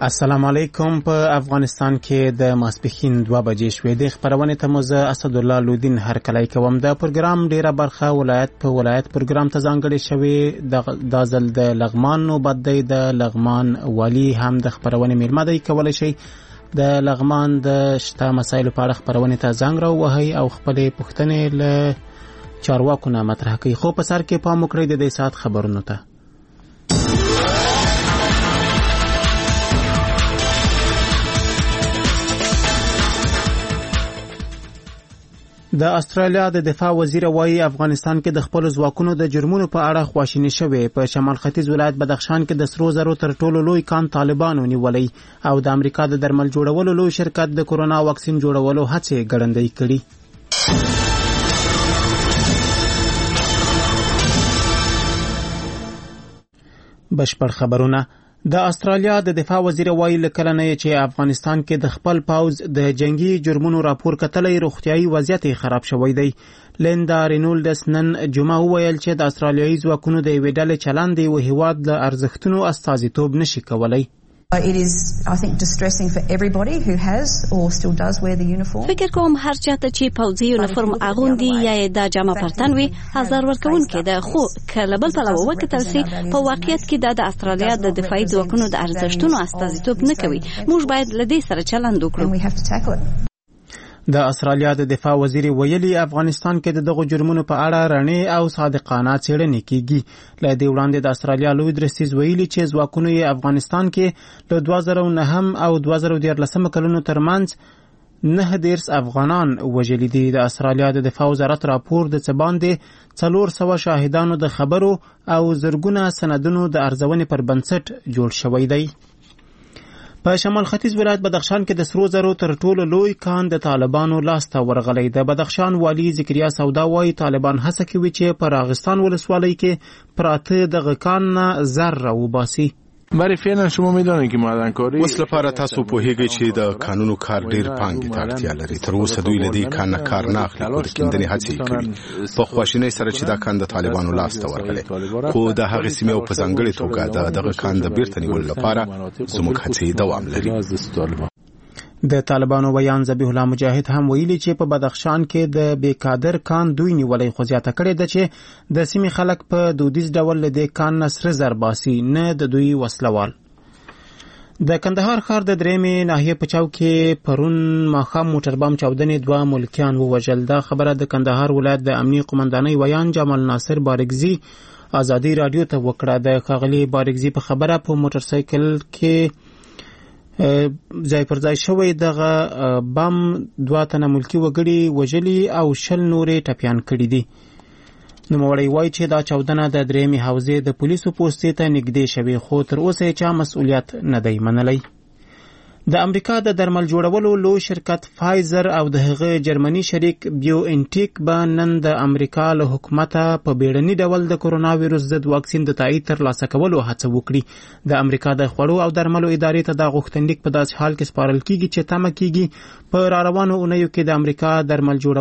السلام علیکم. په افغانستان کې د ماسپښین 2 بجې شوې. د خبرونې ته مو زه اسدالله لودین هرکلی کوم. د پروګرام ډیره برخه ولایت په ولایت پروګرام ته ځانګړې شوې. دا ځل د لغمان نوبت دی. د لغمان والی هم د خبرونې میلمه دی. کولی شئ د لغمان د شته مسایلو په اړه خبرونې ته زنګ راووهئ او خپلې پوښتنې له چارواکو نه مطرح کړئ. خو په سر کې پام وکړئ د دې ساعت خبرونو ته. د استرالیا د دفاع وزیر وايي افغانستان کې د خپل ځواکونو د جرمونو په اړه خواشیني شوې. په شمال ختیځ ولایت بدخشان کې د سرو زرو تر ټولو لوی کان طالبانو نیولې او د امریکا د درمل جوړولو لوی شرکت د کورونا واکسین جوړولو هڅې ګړندۍ کړي. بشپړ خبرونه. د استرالیا د دفاع وزیر وايي لکه نه چې افغانستان کې د خپل پاوز د جنگي جرمونو راپور کتلې روغتيایي وضعیت خراب شوی دی. لیندا رینولډس نن جمعه ویل چې د استرالیایي ځواکونو د یوې ډلې چلند او هیواد له ارزښتونو استازیتوب نشي کولای. It is, I think, distressing for everybody who has or still does wear the uniform. فکر کوم هر چاته چې پوځي یونیفورم اغوندي یا د جامه پرتن وي هزار ورکون کې ده. خو کله بل پلوه وکتل سي په واقعیت کې د استرالیا د دفاعي ځواکونو د ارزښتونو استازیتوب نه کوي. موږ باید له دې سره چلند وکړو. د استرالیا د دفاع وزیر ویلي افغانستان کې دغه جرمونو په اړه رڼې او صادقانه څېړنې کیږي. له دې وړاندې د استرالیا لوی درستیز ویلي چې ځواکونه یې افغانستان کې له 2009 او 2013 کلونو ترمنځ 19 افغانان وژلي دي. د استرالیا د دفاع وزارت راپور د څه باندې 400 شاهدانو د خبرو او زرګونه سندونو د ارزونې پر بنسټ جوړ شوی دی. په شمال ختیځ ولایت بدخشان کې د سرو زرو تر ټولو لوی کان د طالبانو لاسته ورغلی. د بدخشان والی ذکریا سودا وايي طالبان هڅه کوي چې په راغستان ولسوالۍ کې پراته دغه کان نه زر راوباسي. برای فعلا شما میدونید که معدنکاری اوس لپاره تاسو پوهیږئ چې د قانونو کار ډیر پانګې ته اړتیا لري. تر اوسه دوی له دې کان نه کار نه اخلي. د کیندنې هڅې کوي په خواشینۍ سره چې دا کان د طالبانو لاسته ورغلی. خو د هغې سیمې او په ځانګړې توګه دغه کان د بیرته نیولو لپاره زموږ هڅې دوام لري. د طالبانو بیان ذبیح الله مجاهد هم ویلي چې په بدخشان کې د بیکادر کان دوی نیولې خو زیاته کړې ده چې د سیمې خلک په دودیز ډول له دې کان نه سره زر باسي نه د دوی وسلوال. د کندهار ښار د درېمې ناحیې په چاو کې پرون ماښام موټر بم چاودنې 2 ملکیان ووژل. دا خبره د کندهار ولایت د امنیه قومندانۍ ویان جمال ناصر بارګزي ازادي رادیو ته وکړه. د ښاغلي بارګزي په خبره په موټر سایکل کې ځای پر ځای شوی دغه بم 2 تنه ملکی وګړي وژلي او 20 نورې ټپیان کړي دي. نوموړی وایي چې دا چاودنه د درېمې حوزې د پولیسو پوستې ته نږدې شوې خو تر اوسه یې چا مسؤلیت نه دی منلی. د امریکا د درمل جوړولو لوی شرکت فایزر او د هغه جرمني شریک بیو انټیک به نن د امریکا له حکومته په بیړني ډول د کورونا ویروس ضد واکسین د تایید ترلاسه کولو هڅه وکړي. د امریکا د خوړو او درملو ادارې ته دا غوښتنلیک په داسې حال کې سپارل کیږي چې تمه کیږي په راروانو اونیو کې د امریکا د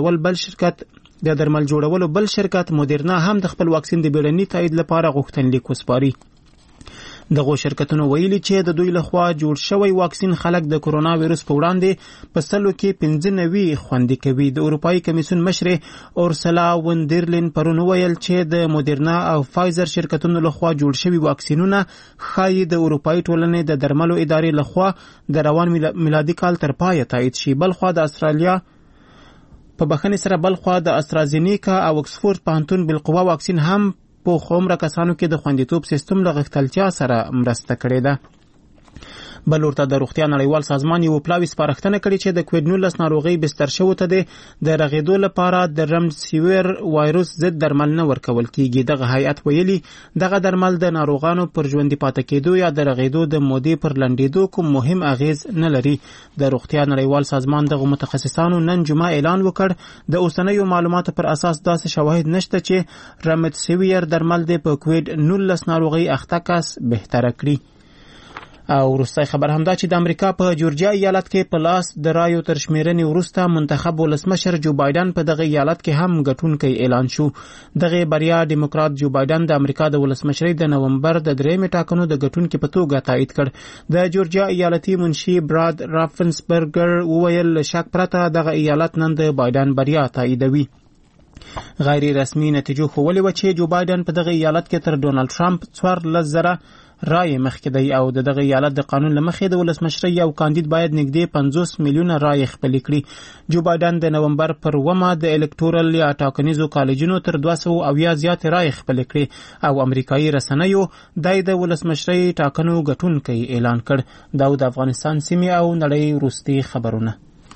درمل جوړولو بل شرکت مودرنا هم د خپل واکسین د بیړني تایید لپاره غوښتنلیک وسپاري. دغه شرکتونو ویلي چې د دوی لخوا جوړ شوی واکسین خلک د کورونا ویروس په وړاندې په سلو کې 95 خوندي کوي. د اروپایي کمیسیون مشر اورسلا وندرلین پرون ویل چې د مودرنا او فایزر شرکتونو لخوا جوړ شوی واکسینونه خای د اروپایي ټولنې د درملو ادارې لخوا د روان میلادي کال تر پای تایید شي. بلخوا د استرالیا په بخښنې سره بلخوا د استرازینیکا او اکسفورد پوهنتون بالقوه واکسین هم په عمره کسانو کې د خوندیتوب سیستم له غښتلتیا سره مرسته کړې ده. بل ورته د روغتیا نړیوال سازمان یو پلاوی سپارښتنه کړې چې د کووډ 19 ناروغي بستر شوو ته د رغېدو لپاره د رمسیویر وایروس ضد درمل نه ورکول کیږي. دغه هیئت ویلي دغه درمل د ناروغانو پر ژوندي پاتې کېدو یا د رغېدو د مودې پر لنډېدو کوم مهم اغیز نه لري. د روغتیا نړیوال سازمان دغه متخصصانو نن جمعه اعلان وکړ د اوسنیو معلوماتو پر اساس داسې شواهد نشته چې رمسیویر درمل د په کووډ 19 ناروغي اخته کس بهتره کړي. او وروستی خبر همدا چې د امریکا په جورجیا ایالت کې په لاس د رایو تر شمیرنې وروسته منتخب ولسمشر جو بایدن په دغه ایالت کې هم ګټونکی اعلان شو. دغه بریا ډیموکرات جو بایدن د امریکا د ولسمشرۍ د نومبر د 3 ټاکنو د ګټونکي په توګه تایید کړ. د جورجیا ایالتي منشي براد رافنسبرګر وویل شک پرته دغه ایالت نن د بایدن بریا تاییدوي. غیر رسمي نتیجو ښوولې وه چې جو بایدن په دغه ایالت کې تر ډونالډ ټرمپ 14,000 رای مخکې دی او د دغه ایالت د قانون له مخې د ولسمشرۍ یو کاندید باید نږدې 50 میلیونه رای خپلې کړي. جو بایدن د نومبر پر 1 د الکتورل یا ټاکنیزو کالجونو تر 200 زیات رای خپلې کړي او امریکایي رسنیو د ولسمشرۍ ټاکنو ګټونکی اعلان کړ. دا د افغانستان سیمې او نړۍ وروستي خبرونه.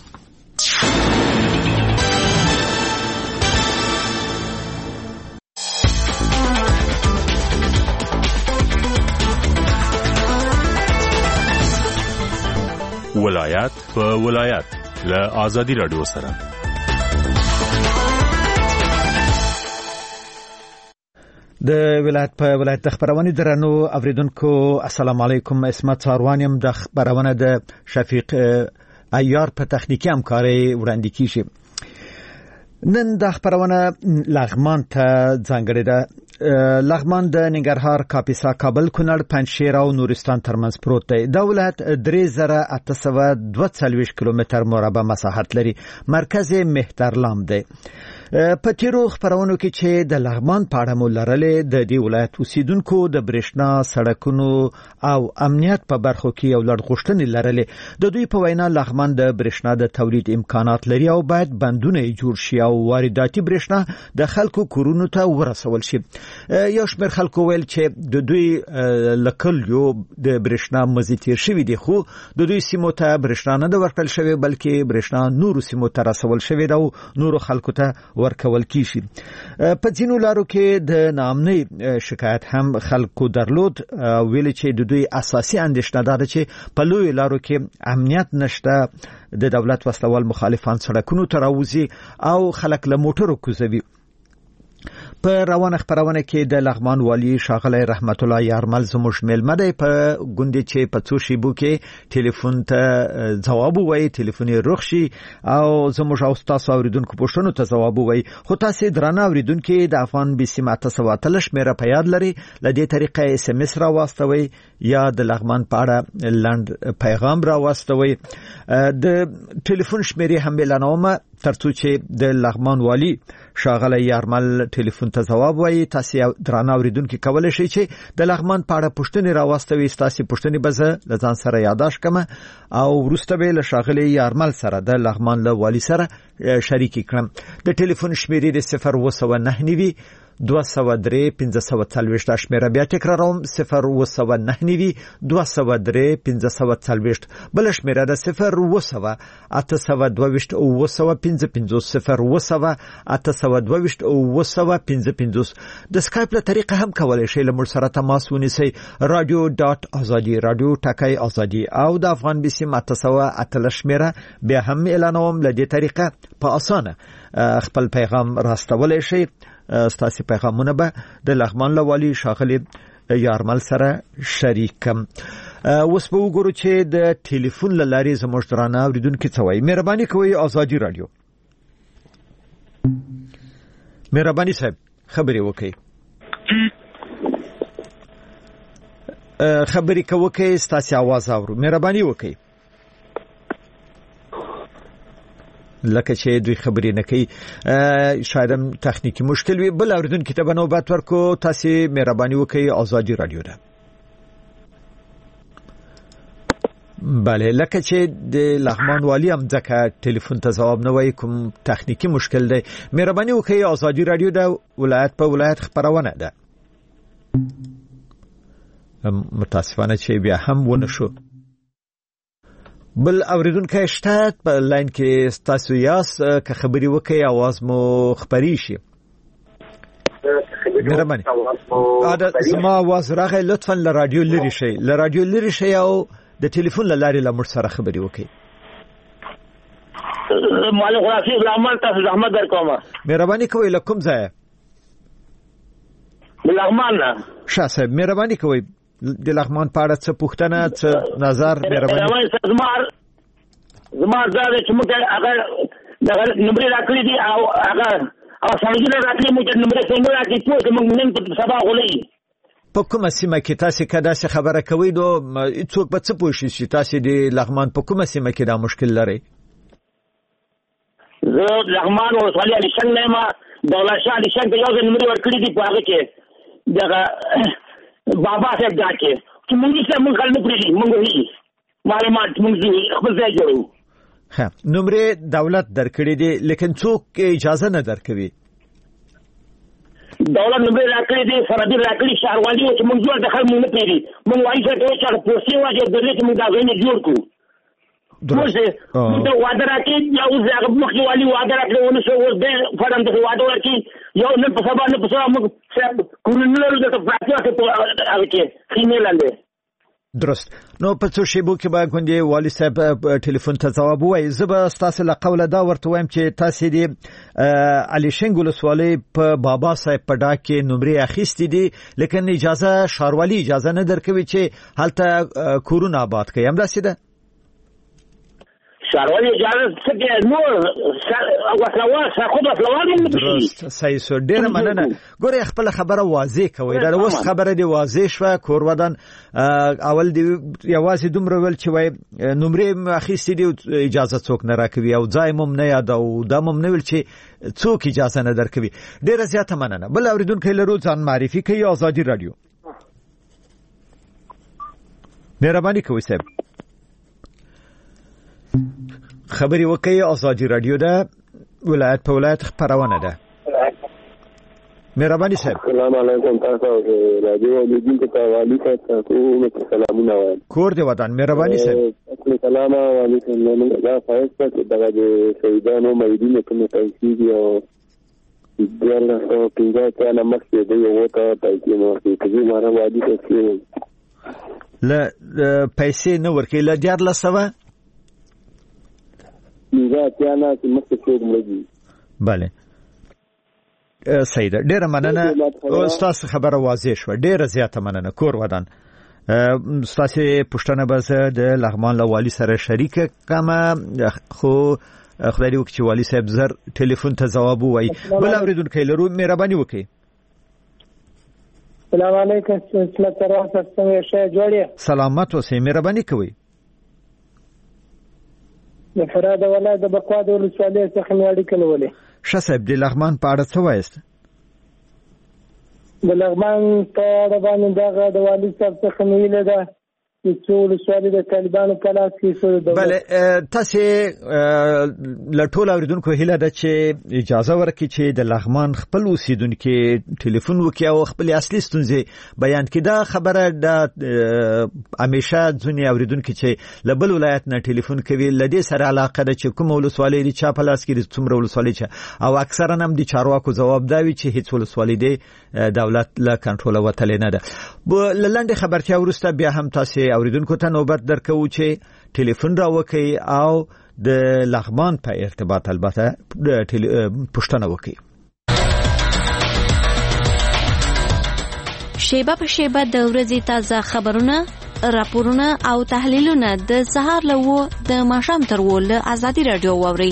ولایت په ولایت له آزادی رادیو سره د ولایت په ولایت د خبرونه درنو اوریدونکو السلام علیکم. اسمت څاروانیم د خبرونه د شفیق ایار په تخنیکی همکاري وړاندې کیږي. نن د خبرونه لغمان ته ځانګړې ده. لغمان د ننګرهار، کاپیسا، کابل، کونړ، پنجشیر او نورستان ترمنځ پروت دی. د ولایت 3842 کیلومتر مربع مساحت لري. مرکز مهترلام دی. په تیرو خبرونو کې چې د لغمان په اړه مو لرلې د دې ولایت اوسیدونکو د برېښنا، سړکونو او امنیت په برخو کې یو لړ غوښتنې لرلې. د دوی په وینا لغمان د برېښنا د تولید امکانات لري او باید بندونه جوړ شي او وارداتي برېښنا د خلکو کورونو ته ورسول شي. یو شمېر خلکو ویل چې د دوی لکل یو د برېښنا مزي تیر شوی دی، خو د دوی سیمو ته برېښنا نه ورکړل شوی بلکې برېښنا نورو سیمو ته رسول شوی او نورو خلکو ته ورکول کیږي. په ځینو لارو کې د ناامنۍ شکایت هم خلکو درلود. ویل چې د دوی اساسي اندېښنه ده چې په لوی لارو کې امنیت نشته، د دولت وسلوال مخالفان سړکونو ته راوځي او خلک له موټرو کوزوي. په روانه خبرونه کې د لغمان والی شاغلی رحمت الله یارمل زموږ مېلمه دی. په ګوندې چې په څو شیبو کې ټلیفون ته ځواب وایي، ټلیفون یې روغ شي او زموږ او تاسو اوریدونکو پوښتنو ته ځواب وایي. خو تاسو درانه اوریدونکو د افغان بي سي 883 شمیره په یاد لري. ل دې طریقې اس ام اس را واستوي یا د لغمان په اړه لنډ پیغام را واستوي. د ټلیفون شمیره هم اعلانوم ترڅو چې د لغمان والی شاغلی یارمل ټلیفون ته ځواب وایي. تاسو درانه اوریدونکو کولای شئ چې د لغمان په اړه پوښتنې راوستوي. تاسو پوښتنې به زه له ځان سره یاداښت کوم او وروسته به له شاغلی یارمل سره د لغمان له والی سره شریک کړم. د ټلیفون شمیرې د 029 203 1540 شمیره بیا تکراروم 029 203 1540. بل شمیره د 0 822 0 د سکایپ له طریقه هم کولای شئ له موږ سره تماس ونیسئ. radio.azadi radio ټاکای ازادي او د افغان بي سي 883 شمیره بیا هم اعلانوم. له دې طریقه په اسانه خپل پیغام راستولای شئ. ستاسو پیغامونه به د لغمان لوالي شاغلی یارمل سره شریکم. اوس به وګورو چې د ټلیفون لارې زموږ درانه اوریدونکو څه وایي. مهرباني کوئ آزادي رادیو. مهرباني صاحب خبرې وکړئ. خبرې کوئ ستاسو आवाज اورو. مهرباني وکړئ. لکه چې دوی خبرې نه کوي، شاید هم تخنیکی مشکل وي. بل اوریدونکو ته به نوبت ورکو. تاسو مهرباني وکړئ آزادي رادیو ده. بله، لکه چې د لغمان والی هم ځکه ټلیفون ته ځواب نه وایي، کوم تخنیکی مشکل دی. مهرباني وکړئ آزادي رادیو ده ولایت په ولایت خبرونه ده. متاسفانه چې بیا هم ونه شو. بل اوریدونکو شته په لاین کې تاسو یاست که خبري وکړئ आवाज مو خبري شي. مهرباني زما आवाज راغی لطفا له رادیو لري شئ، له رادیو لري شئ او د ټلیفون لارې له موږ سره خبري وکړئ. مالک راشد رحمان تاسو زحمت درکوم. مهرباني کوئ له کوم ځای؟ لغمان نه. شاه صاحب مهرباني کوئ د لغمان په اړه څه پوښتنه څه نظر مهرباني زما زړه چې موږ هغه نمبر راکړي دي او هغه سړی راکړي موږ نمبر څنګه راکړي چې موږ نن په سبا غولې په کومه سیمه کې تاسو کدا څه خبره کوي نو څوک به څه پوښي چې تاسو د لغمان په کومه سیمه کې دا مشکل لري زه لغمان ولسوالۍ علي شنګ نه ما دولت شاه علي شنګ یو ځل نمبر ورکړي دي په هغه کې دغه بابا صاحب دا کې چې موږ څه موږ خلک پرې موږ هی معلومات موږ خپل ځای جوړو ها نمبر دولت درکړي دي لیکن څوک اجازه نه درکوي دولت نمبر راکړي دي سرحدي راکړي شهروالي چې موږ جوړ دخل موږ نه پیری موږ وایي چې چې پوسټي واجب درې چې موږ دا غوښنه جوړ کړو درسته موږ وعده راکړي یو ځای مخکې والی وعده راکړي ونه شو ور دې فرض د وعده ورکړي یو نه په سبا نه په سبا موږ کورنلو د فراکچر کې هغه کې خینه لاندې درست نو په څو شیبو کې به غونډې والی صاحب ټلیفون ته جواب وایي زه تاسو له قوله دا ورته وایم چې تاسو دې علي شنګ ولسوالۍ په بابا صاحب په ډا کې نمرې اخیستې دي لیکن اجازه شاروالي اجازه نه درکوي چې هلته کورونه آباد کړي همداسې ده شاروالي اجازه څه نو درست صحیح سو ډیره مننه ګوره خپل خبره واضح کوي دا اوس خبره دی واضح شوه کور ودان اول دی یوازې دومره ول چې وای نمرې اخیستې دي اجازه څوک نه راکوي او ځای مم نه یاد او دا مم نه ول چې څوک اجازه نه درکوي ډیره زیاته مننه بل اوریدونکو لرو ځان معرفي کوي آزادي رادیو مهرباني کوئ صاحب خبري وکي آزادي رادیو ده ولایت په ولایت خبرونه ده مهرباني صاحب السلام علیکم تاسو رادیو لیدونکو ته والی تاسو سلامونه وایم کور دی ودان مهرباني صاحب سلام علیکم دا فایسته دغه شهیدانو مېدینه کومه تنظیم او دغه څنګه ته مخکې دی یو ته تنظیم او چې ماره وادي ته ل پیسې نه ورکې ل 1400 بله صحیح ده ډیره مننه استاد خبره واضح شو ډیره زیاته مننه کور ودان استاد پښتنه بس د لغمان له والی سره شریک کما خو خدای دې وکړي والی صاحب زر ټلیفون ته جواب وای بل اوریدونکو لرو مهرباني وکړي السلام علیکم سلامت اوسئ مهرباني کوئ د فراد ولایت د بقوا د ولسوالۍ څخه اړیکه کولې شصب د لغمان په اړه څه وایست د لغمان په اړه باندې د والي صاحب څخه ویل ده چې ولسوالۍ د طالبانو په لاس کې شو بله تاسو لټول اوریدونکو هیله ده چې اجازه ورکړي چې د لغمان خپل اوسیدونکو ټلیفون وکړي او خپل اصلي ستونزې بیان کړي دا خبره د همیشه ځنی اوریدونکو چې لبل ولایت نه ټلیفون کوي لدې سره علاقه ده چې کوم ولسوالۍ د چا په لاس کې څومره ولسوالۍ چې او اکثرا هم د چارواکو جواب داوي چې هیڅ ولسوالۍ د دولت له کنټرول وتلې نه ده لنډه خبرتیا ورسته بیا هم تاسو اوریدونکو ته نوبت درکو چې ټلیفون را وکړي او د لغمان په ارتباط البته پښتنه وکړي شیبه په شیبه د ورځې تازه خبرونه راپورونه او تحلیلونه د سهار له و د ماښام تر و له آزادي رادیو واوري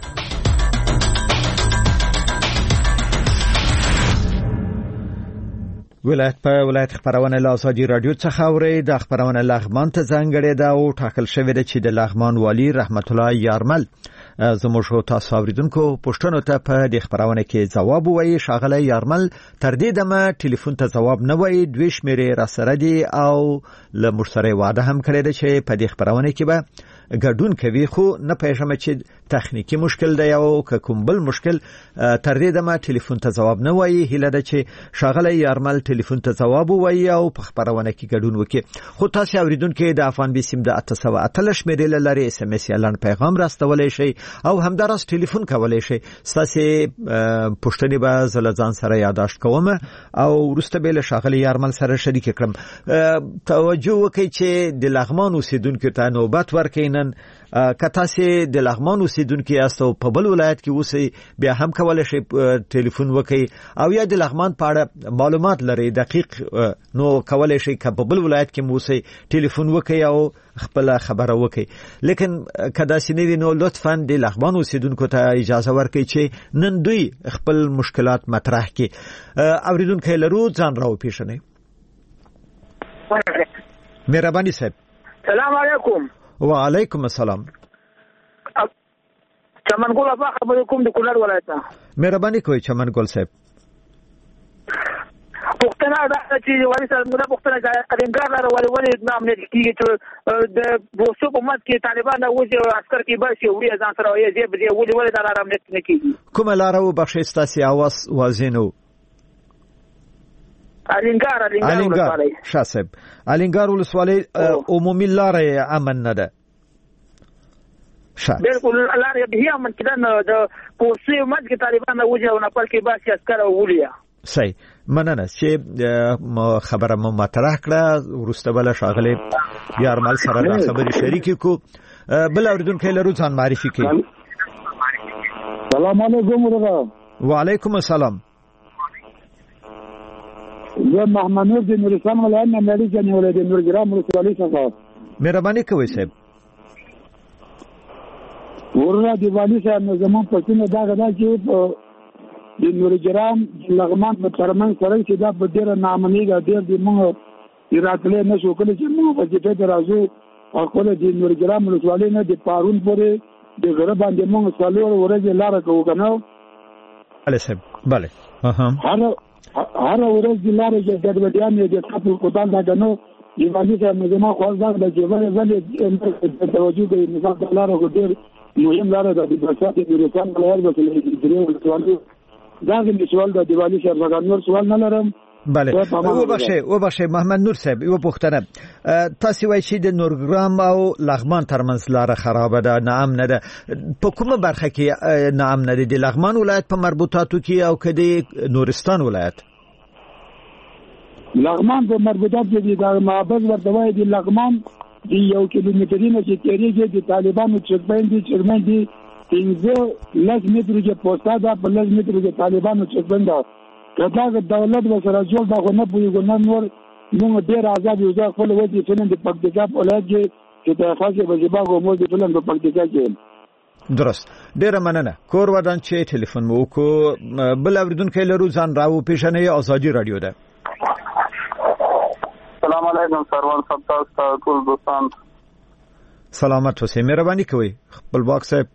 ولایت خبرونه له آزادي رادیو څخه اوري د خبرونه لغمان ته ځانګړې ده او ټاکل شوې ده چې د لغمان والی رحمت الله یارمل زموږ تاسو اوریدونکو پښتنو ته په د خبرونه کې جواب وایي شاغله یارمل تر دې دمه ټلیفون ته جواب نه وایي دوی شمیرې را سره دي او له مشتری وعده هم کړی ده چې په د خبرونه کې به ګډون کوي خو نه پېژنم چې تخنیکی مشکل دی او کوم بل مشکل تر دې دمه ټلیفون ته جواب نه وایي هله ده چې شاغله یارمل ټلیفون ته جواب وایي او په خبرونه کې ګډون وکړي خو تاسو اوریدونکو د افغان بي سیم د 888 شمیرې لري اس ام اس اعلان پیغام راستولای شي او همدارس ټلیفون کولای شي تاسو پښتني به زلزان سره یاداشت کوم او ورسته به له شاغله یارمل سره شریک کړم توجه وکړئ چې د لغمان اوسیدونکو ته نوبت ورکړي یقینا کته سي د لغمان اوسیدونکو یاستو په بل ولایت کې اوسئ بیا هم کولای شي ټلیفون وکړي او یا د لغمان په اړه معلومات لري دقیق نو کولای شي په بل ولایت کې اوسئ ټلیفون وکړي او خپل خبره وکړي لیکن کدا سينوي نو لطفا د لغمان اوسیدونکو ته اجازه ورکړي چې نن دوی خپل مشکلات مطرح کړي اوریدونکو لرو ځان راو پیښنه مهرباني صاحب السلام علیکم وعلیکم السلام چمنګل ابا خبر کوم د کونړ ولایت مهرباني کوي چمنګل صاحب پښتنه دا چې وایي سره موږ پښتنه قدمګار لاره ولې نام نه کیږي چې د بوسو په مات کې طالبان او عسكر کې به شي وړي ځان سره یې زیب دی ولې دا لاره نه کیږي کومه لاره و بخښه ستاسي اواز وازینو الینګار شاسب الینګار ولسوالۍ عمومي لاره امن نه ده بالکل لاره به امن کړه د بوسو مات کې طالبان او نه پل کې به شي عسكر او ولیا صحیح مننه چې خبره مو مطرح کړه ورسته بل شاغله یارمل سره د خبرې شریک کو بل اوریدونکو لرو ځان معرفي کړي السلام علیکم وعلیکم السلام زه محمد نور د نورستان ولایت نه ملي جنې ولې د نورګرام ولسوالۍ څخه مهرباني کوئ صاحب ورته دیوالي سره زمون پښتون دا غدا چې د نورګرام لغمان په ترمن سره چې دا په ډیره نامنۍ دا ډیر د موږ راتلې نه شو کله چې موږ په دې ته راځو خپل د نورګرام ولسوالۍ نه د پارون پورې د غره باندې موږ څلور ورځې لار کوو کنه بله صاحب بله هر ورځ د لارې چې ګډوډیان د خپل کوتان دا کنه دیوالي سره زمو خو ځان د جبل ولې توجه کوي نظام د لارو کو ډیر مهم لار ده د بچا د نورستان ولایت په درې ولسوالۍ دا د سوال د دیوالي سره څنګه نور سوال نه لرم بله وبخښه محمد نور صاحب یو پوښتنه تاسو وایي چې د نورګرام او لغمان ترمنځ لار خراب ده نعم نه ده په کومه برخه کې نعم نه ده د لغمان ولایت په مربوطاتو کې او کدي نورستان ولایت لغمان په مربوطات کې د معبد ورته وایي د لغمان دی یو کیلومترینه چې تیریږي د طالبانو چرمن دي 15 متر کې پوسټا ده په 10 متر کې طالبانو چرمن ده کله د دولت وسره جوړ دا غو نه پوي نور موږ ډیر آزاد یو ځکه خپل وځي فلم د پکتیکا په ولایت کې د خاصه بجباغو مو د فلم په پکتیکا کې درست ډیر مننه کور ودان چې ټلیفون مو کو بل اوریدونکو لرو ځان راو پیښنه ازادي رادیو ده السلام علیکم سروان صاحب تاسو ټول دوستان سلامت اوسئ مهرباني کوئ خپل باک صاحب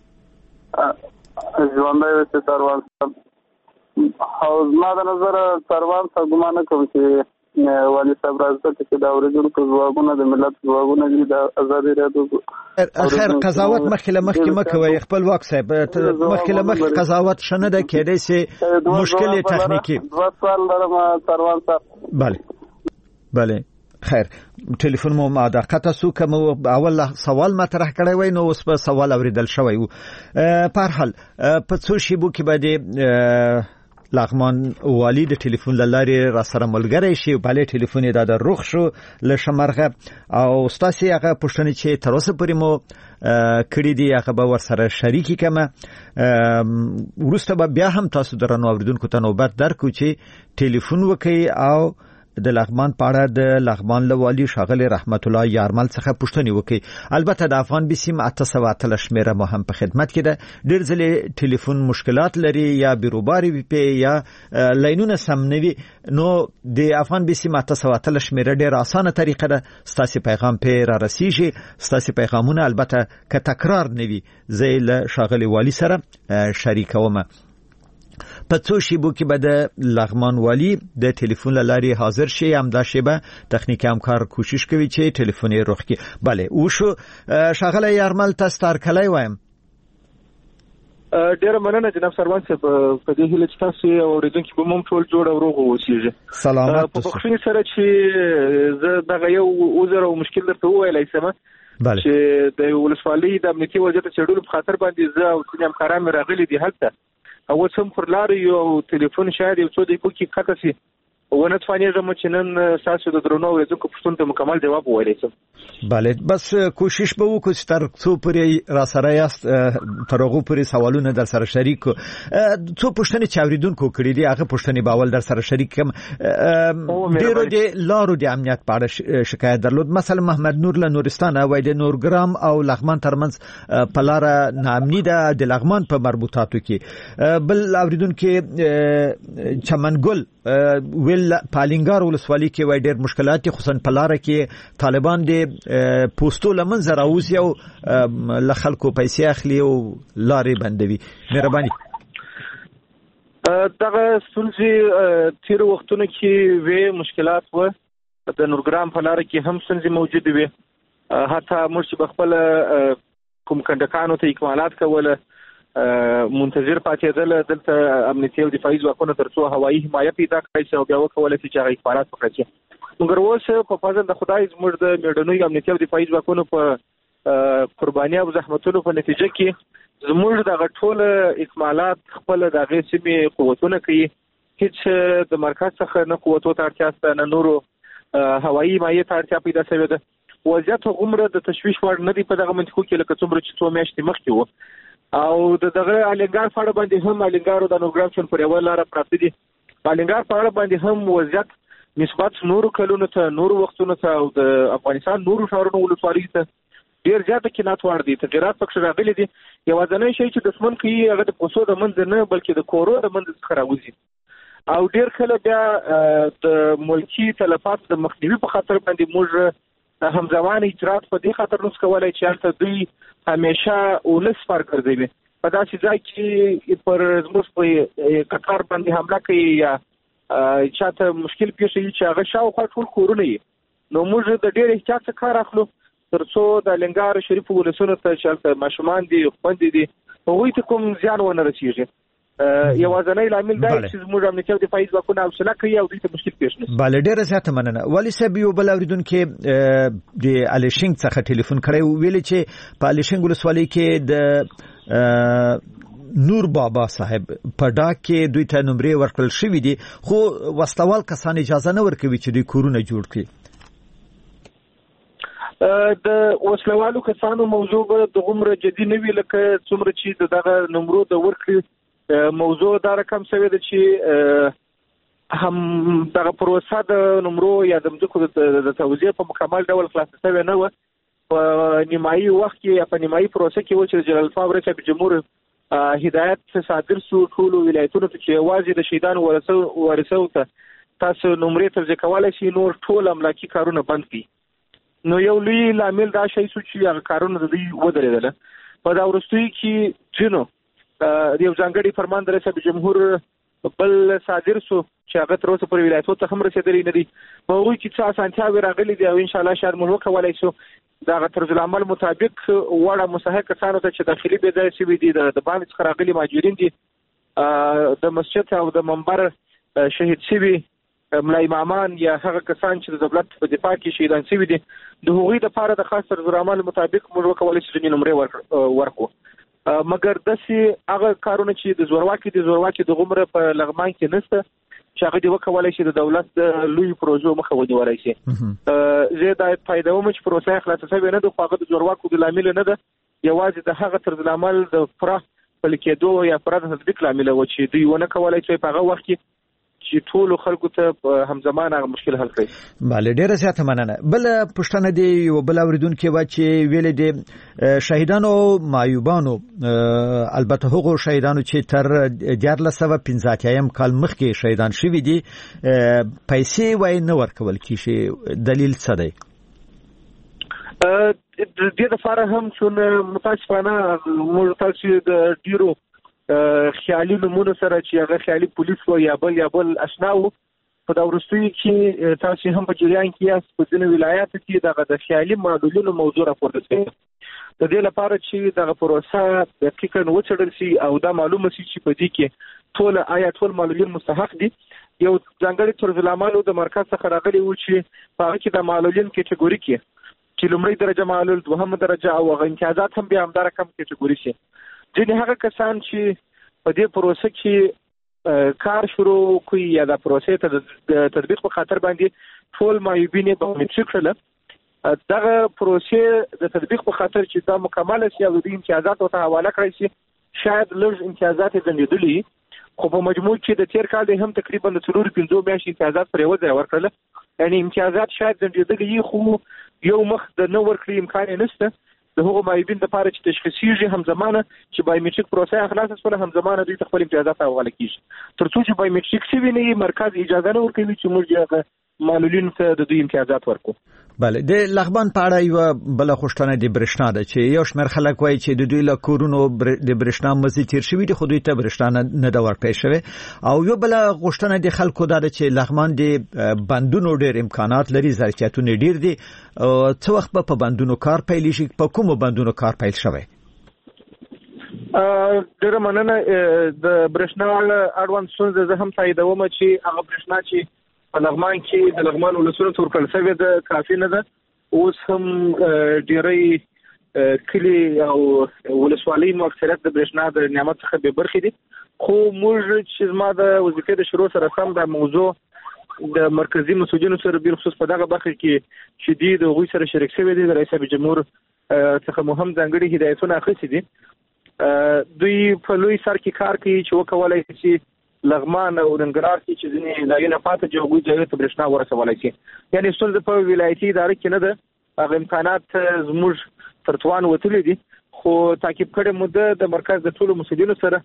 ژوندۍ اوسئ سروان صاحب او زما د نظر سروان صاحب ګمان کوم چې والي صاحب راځي چې دا اوریدونکو ځوابونه د ملت ځوابونه دي د ازادي رادیو خیر قضاوت مخکې مکوي خپل واک صاحب مخکې مخ قضاوت شنه ده کېدای شي مشکل تخنیکی سوال لرم سروان صاحب بله خیر ټلیفون مو ماده قطع سو کوم اول سوال مطرح کړی وای نو اوس په سوال اوریدل شوی په هر حال په څو شی بو کې باندې لغمان والی د ټلیفون لارې را سره ملګری شي په لې ټلیفون د روخ شو لشمرغه او ستاسو هغه پښتنې چې تر اوسه پورې مو کړي دي هغه به ور سره شریکی کمه ورسته بیا هم تاسو درنو اوریدونکو ته نوبت درکو چې ټلیفون وکړي او د لغمان پاړه د لغمان لوالي شاغله رحمت الله یارمل څخه پوښتنه وکړي البته د افغان بسیم 800 شمیره مو هم په خدمت کې ده ډیر ځله ټلیفون مشکلات لري یا بیروباري په یا لاینونه سم نوي نو د افغان بسیم 800 شمیره ډیر اسانه طریقه ده ستاسو پیغام په را رسیږي ستاسو پیغامونه البته که تکرار نوي زیل شاغله والی سره شریکوم په څو شیبو کې به د لغمان والی د ټلیفون لارې حاضر شي همدا شیبه تخنیکی همکار کوشش کوي چې ټلیفون یې روخ کی bale او شو شغله یارمل تاسو تر کله وایم ډیر مننه جناب سروان صاحب په دې هیله چې تاسو اوریدونکو به مم ټول جوړ او روغ اوسئ سلامات په بخښنې سره چې زه دغه یو عذر او مشکل درته وویلای سم چې د ولسوالۍ د امنیتي وضعیت چړول په خاطر باندې زه او څنګه همکاران راغلي دي هلته او څوم پر لار یو ټلیفون شاید یو څو دقیقو کې کټه سي ونه توانېږم چې نن ستاسو د درنو اورېدونکو پوښتنو ته مکمل جواب وویلی شم. بله بس کوشش به وکړو چې تر څو پورې راسره یاست تر هغو پورې سوالونه در سره شریک کړو. څو پوښتنې چې اورېدونکو کړي دي هغه پوښتنې به اول در سره شریک کړم. ډېرو د لارو د امنیت په اړه شکایت درلود. مثلا محمد نور له نورستانه وایي د نورګرام او لغمان ترمنځ په لاره ناامني ده د لغمان په مربوطاتو کې. بل اورېدونکو چمنګل ویل پالینګار ولسوالۍ کې وایي ډېر مشکلات دي خصوصا په لاره کې طالبان د پوسټو لمنځه راوځي او له خلکو پیسې اخلي او لارې بندوي. مهرباني. دغه ستونزې تیر وختونو کې وې مشکلات و د نورګرام په لاره کې هم ستونزې موجود وي. حتی موږ چې بخپل کوم کنډکانو ته اکمالات کوله منتظر پاتېدل دلته امنیتي او دفاعي ځواکونه تر څو هوایي حمایت پیدا کړی شي او بیا وکولای شي چې هغه اخبارات وکړي. مګر اوس په فضل د خدای زموږ د میډنوي امنیتي او دفاعي ځواکونو په قرباني او زحمتونو په نتیجه کې زموږ د ټول اکمالات خپل د هغې سیمې قوتونه کوي. هیڅ د مرکز څخه نه قوتو ته اړتیا شته نه نورو هوایي حمایت ته اړتیا پیدا شوې ده. وضعیت هغومره د تشویش وړ نه دی په دغه منطقو کې لکه څومره چې 2 میاشتې مخکې وو. او دغه الینګار په اړه باندې هم الینګارو د نورګرام پر یوه لاره پراته دي. الینګار په اړه باندې هم وضعیت نسبت نورو کلونو ته نورو وختونو ته او د افغانستان نورو ښارونو ولسوالیو ته ډېر زیات قناعت وړ دي. تغیرات پکښې راغلي دي. یوازینی شی چې دښمن کوي هغه د پیسو د منځه نه بلکې د کورو د منځه څخه راوځي او ډېر کله بیا د ملکي تلفات د مخنیوي په خاطر باندې موږ همزمان اجرات په دې خاطر نوس کولای چې هلته دوی همیشه ولس پر ګرځوي په داسې ځای کې پر زموږ په قطار باندې حمله کوي یا چاته مشکل پیښ شي چې هغه شاوخوا ټول کورونه یې. نو موږ د ډېر احتیاط څخه کار اخلو تر څو د الینګار شریف ولسونو ته چې هلته ماشومان دي خویندې دي هغوی ته کوم زیان ونه رسېږي. یوازینی لامل دی چې زموږ امنیتي او دفاعي ځواکونه حوصله کوي او دوی ته مشکل پیښ نه شي. بله ډېره زیاته مننه. والي صاحب یو بل اورېدونکی د الیشنګ څخه ټلیفون کړی ویلي چې په الیشنګ ولسوالۍ کې د نور بابا صاحب په ډاک کې دوی ته نمرې ورکړل شوي دي خو وسلوال کسان اجازه نه ورکوي چې دوی کورونه جوړ کړي. د وسلوالو کسانو موضوع به دغومره جدي نه وي لکه څومره چې دغه نمرو د ورکړې موضوع دا رقم شوی ده چې هم دغه پروسه د نمرو یا د مځکو د توزیع په مکمل ډول خلاصه شوې نه وه. په نیمایي وخت کې یا په نیمایي پروسه کې و چې جلال الفام رئیس جمهور هدایت صادر شو ټولو ولایتونو ته چې یوازې د شهیدانو ورثو ته تاسو نمرې توزیع کولی شي نور ټول املاکي کارونه بند کړي. نو یو لوی لامل دا شی شو چې هغه کارونه د دوی ودرېدله. په دا وروستیو کې ځینو یو ځانګړی فرمان د رئیس جمهور بل صادر شو چې هغه تر اوسه پورې ولایتونو ته هم رسېدلی نه دي. په هغوی کې څه اسانتیاوې راغلي دي او انشاءالله شاید موږ وکولی شو د هغه طرز العمل مطابق وړه مستحق کسانو ته چې داخلي بې ځایه شوي دي د باندې څخه راغلي مهاجرین دي د مسجد او د منبر شهید شوي ملا امامان یا هغه کسان چې د دولت په دفاع کې شهیدان شوي دي د هغوی دپاره د خاص طرز العمل مطابق موږ وکولی شو ځینې نمرې ورکړو. مګر داسې هغه کارونه چې د زورواکي دغومره په لغمان کې نشته چې هغه دې وکولی شي د دولت د لویو پروژو مخه ونیولی شي. زه دا فایدوم چې پروسه یې خلاصه شوې نه ده خو هغه د زورواکو د لامله نه ده یوازې د هغه طرز العمل د پوره پلي کېدو یا پوره د تطبیق لامله و چې دوی ونه کولی شي په هغه وخت کې چې ټولو خلکو ته همزمان هغه مشکل حل کړي. بله ډېره زیاته مننه. بله پوښتنه دی یو بل اورېدونکی وه چې ویلې دی شهیدانو معیوبانو البته هغو شهیدانو چې تر 1985 کال مخکې شهیدان شوي دي پیسې وایي نه ورکول کېږي دلیل څه دی؟ د دې دپاره هم څونه متاسفانه موږ تاسو د ډېرو خیالي نمونه سره چې هغه خیالي پولیس و یا بل اشنا و په دا وروستیو کې تاسو هم په جریان کې یاست په ځینو ولایاتو کې دغه د خیالي معلولینو موضوع راپورته شوې د دې لپاره چې دغه پروسه دقیقاً وڅېړل شي او دا معلومه شي چې په دې کې ټول معلولین مستحق دي. یو ځانګړی طرز العمل د مرکز څخه راغلی و چې په هغه کې د معلولین کټګوري کې چې لومړی درجه معلول دوهمه درجه او هغه امتیازات هم بیا همدا رقم کټګوري شي. ځینې هغه کسان چې په دې پروسه کې کار شروع کوي یا د پروسې ته د تطبیق په خاطر باندې ټول معیوبین بایومټریک کړل. دغه پروسې د تطبیق په خاطر چې دا مکمل شي او د امتیازات ته حواله کړی شي شاید لږ امتیازات زندېدلي، خو په مجموع کې د تیر کال هم تقریبا 4-5 میاشتې امتیازات پر یو ځای ورکړل. یعنی امتیازات شاید زندېدلي خو یو مخ د نو ورکړي امکان نشته. د هغو معیوبین لپاره چې تشخیصیږي همزمانه چې بایومټریک پروسه خلاصه شوه همزمانه دوی خپل امتیازات حواله کیږي. تر څو چې بایومټریک شوی نه مرکز اجازه نه ورکوي چې موږ هغه معلولین ته د دوی امتیازات ورکو. بله، د لغمان په اړه یو بل خوشتنه د برښنا ده چې یو شمېر خلک وایي چې د دوی له کورونو د برښنا مزي تیر شوي دي خو دوی ته برښنا نه ده ورکړې شوې. او یو بل خوشتنه د خلکو ده چې لغمان د بندونو ډېر امکانات لري، ظرفیتونه ډېر دي. څه وخت په بندونو کار پیل شي؟ په کومو بندونو کار پیل شوی؟ ډېره مننه. د برښنا اړوند ستونزه زه هم تاییدوم چې هغه برښنا چې په لغمان کې د لغمان ولسونو تور کړل شوی د کافي نه ده. اوس هم ډېری کلی او ولسوالۍ اکثریت د برښنا د نعمت څخه بې برخې دي. خو موږ چې زما د وظیفې د شروع سره سم د موضوع د مرکزی مسؤلینو سره بالخصوص په دغه برخه کې چې دوی د غوي سره شریک شوی دي، د رئیس جمهور څخه مهم ځانګړي هدایتونه اخیستي دي. دوی په لوی سر کې کار کوي چې وکولای شي لغمان او ننګرهار کې چې ځینې ځایونه پاتې جوړوي ځای ته برښنا ورسولای شي. یعنی ستونزه په ولایتي ادارې کې نه ده، هغه امکانات زموږ تر توان وتلي دي. خو تعقیب کړی مو د مرکز د ټولو مسؤلینو سره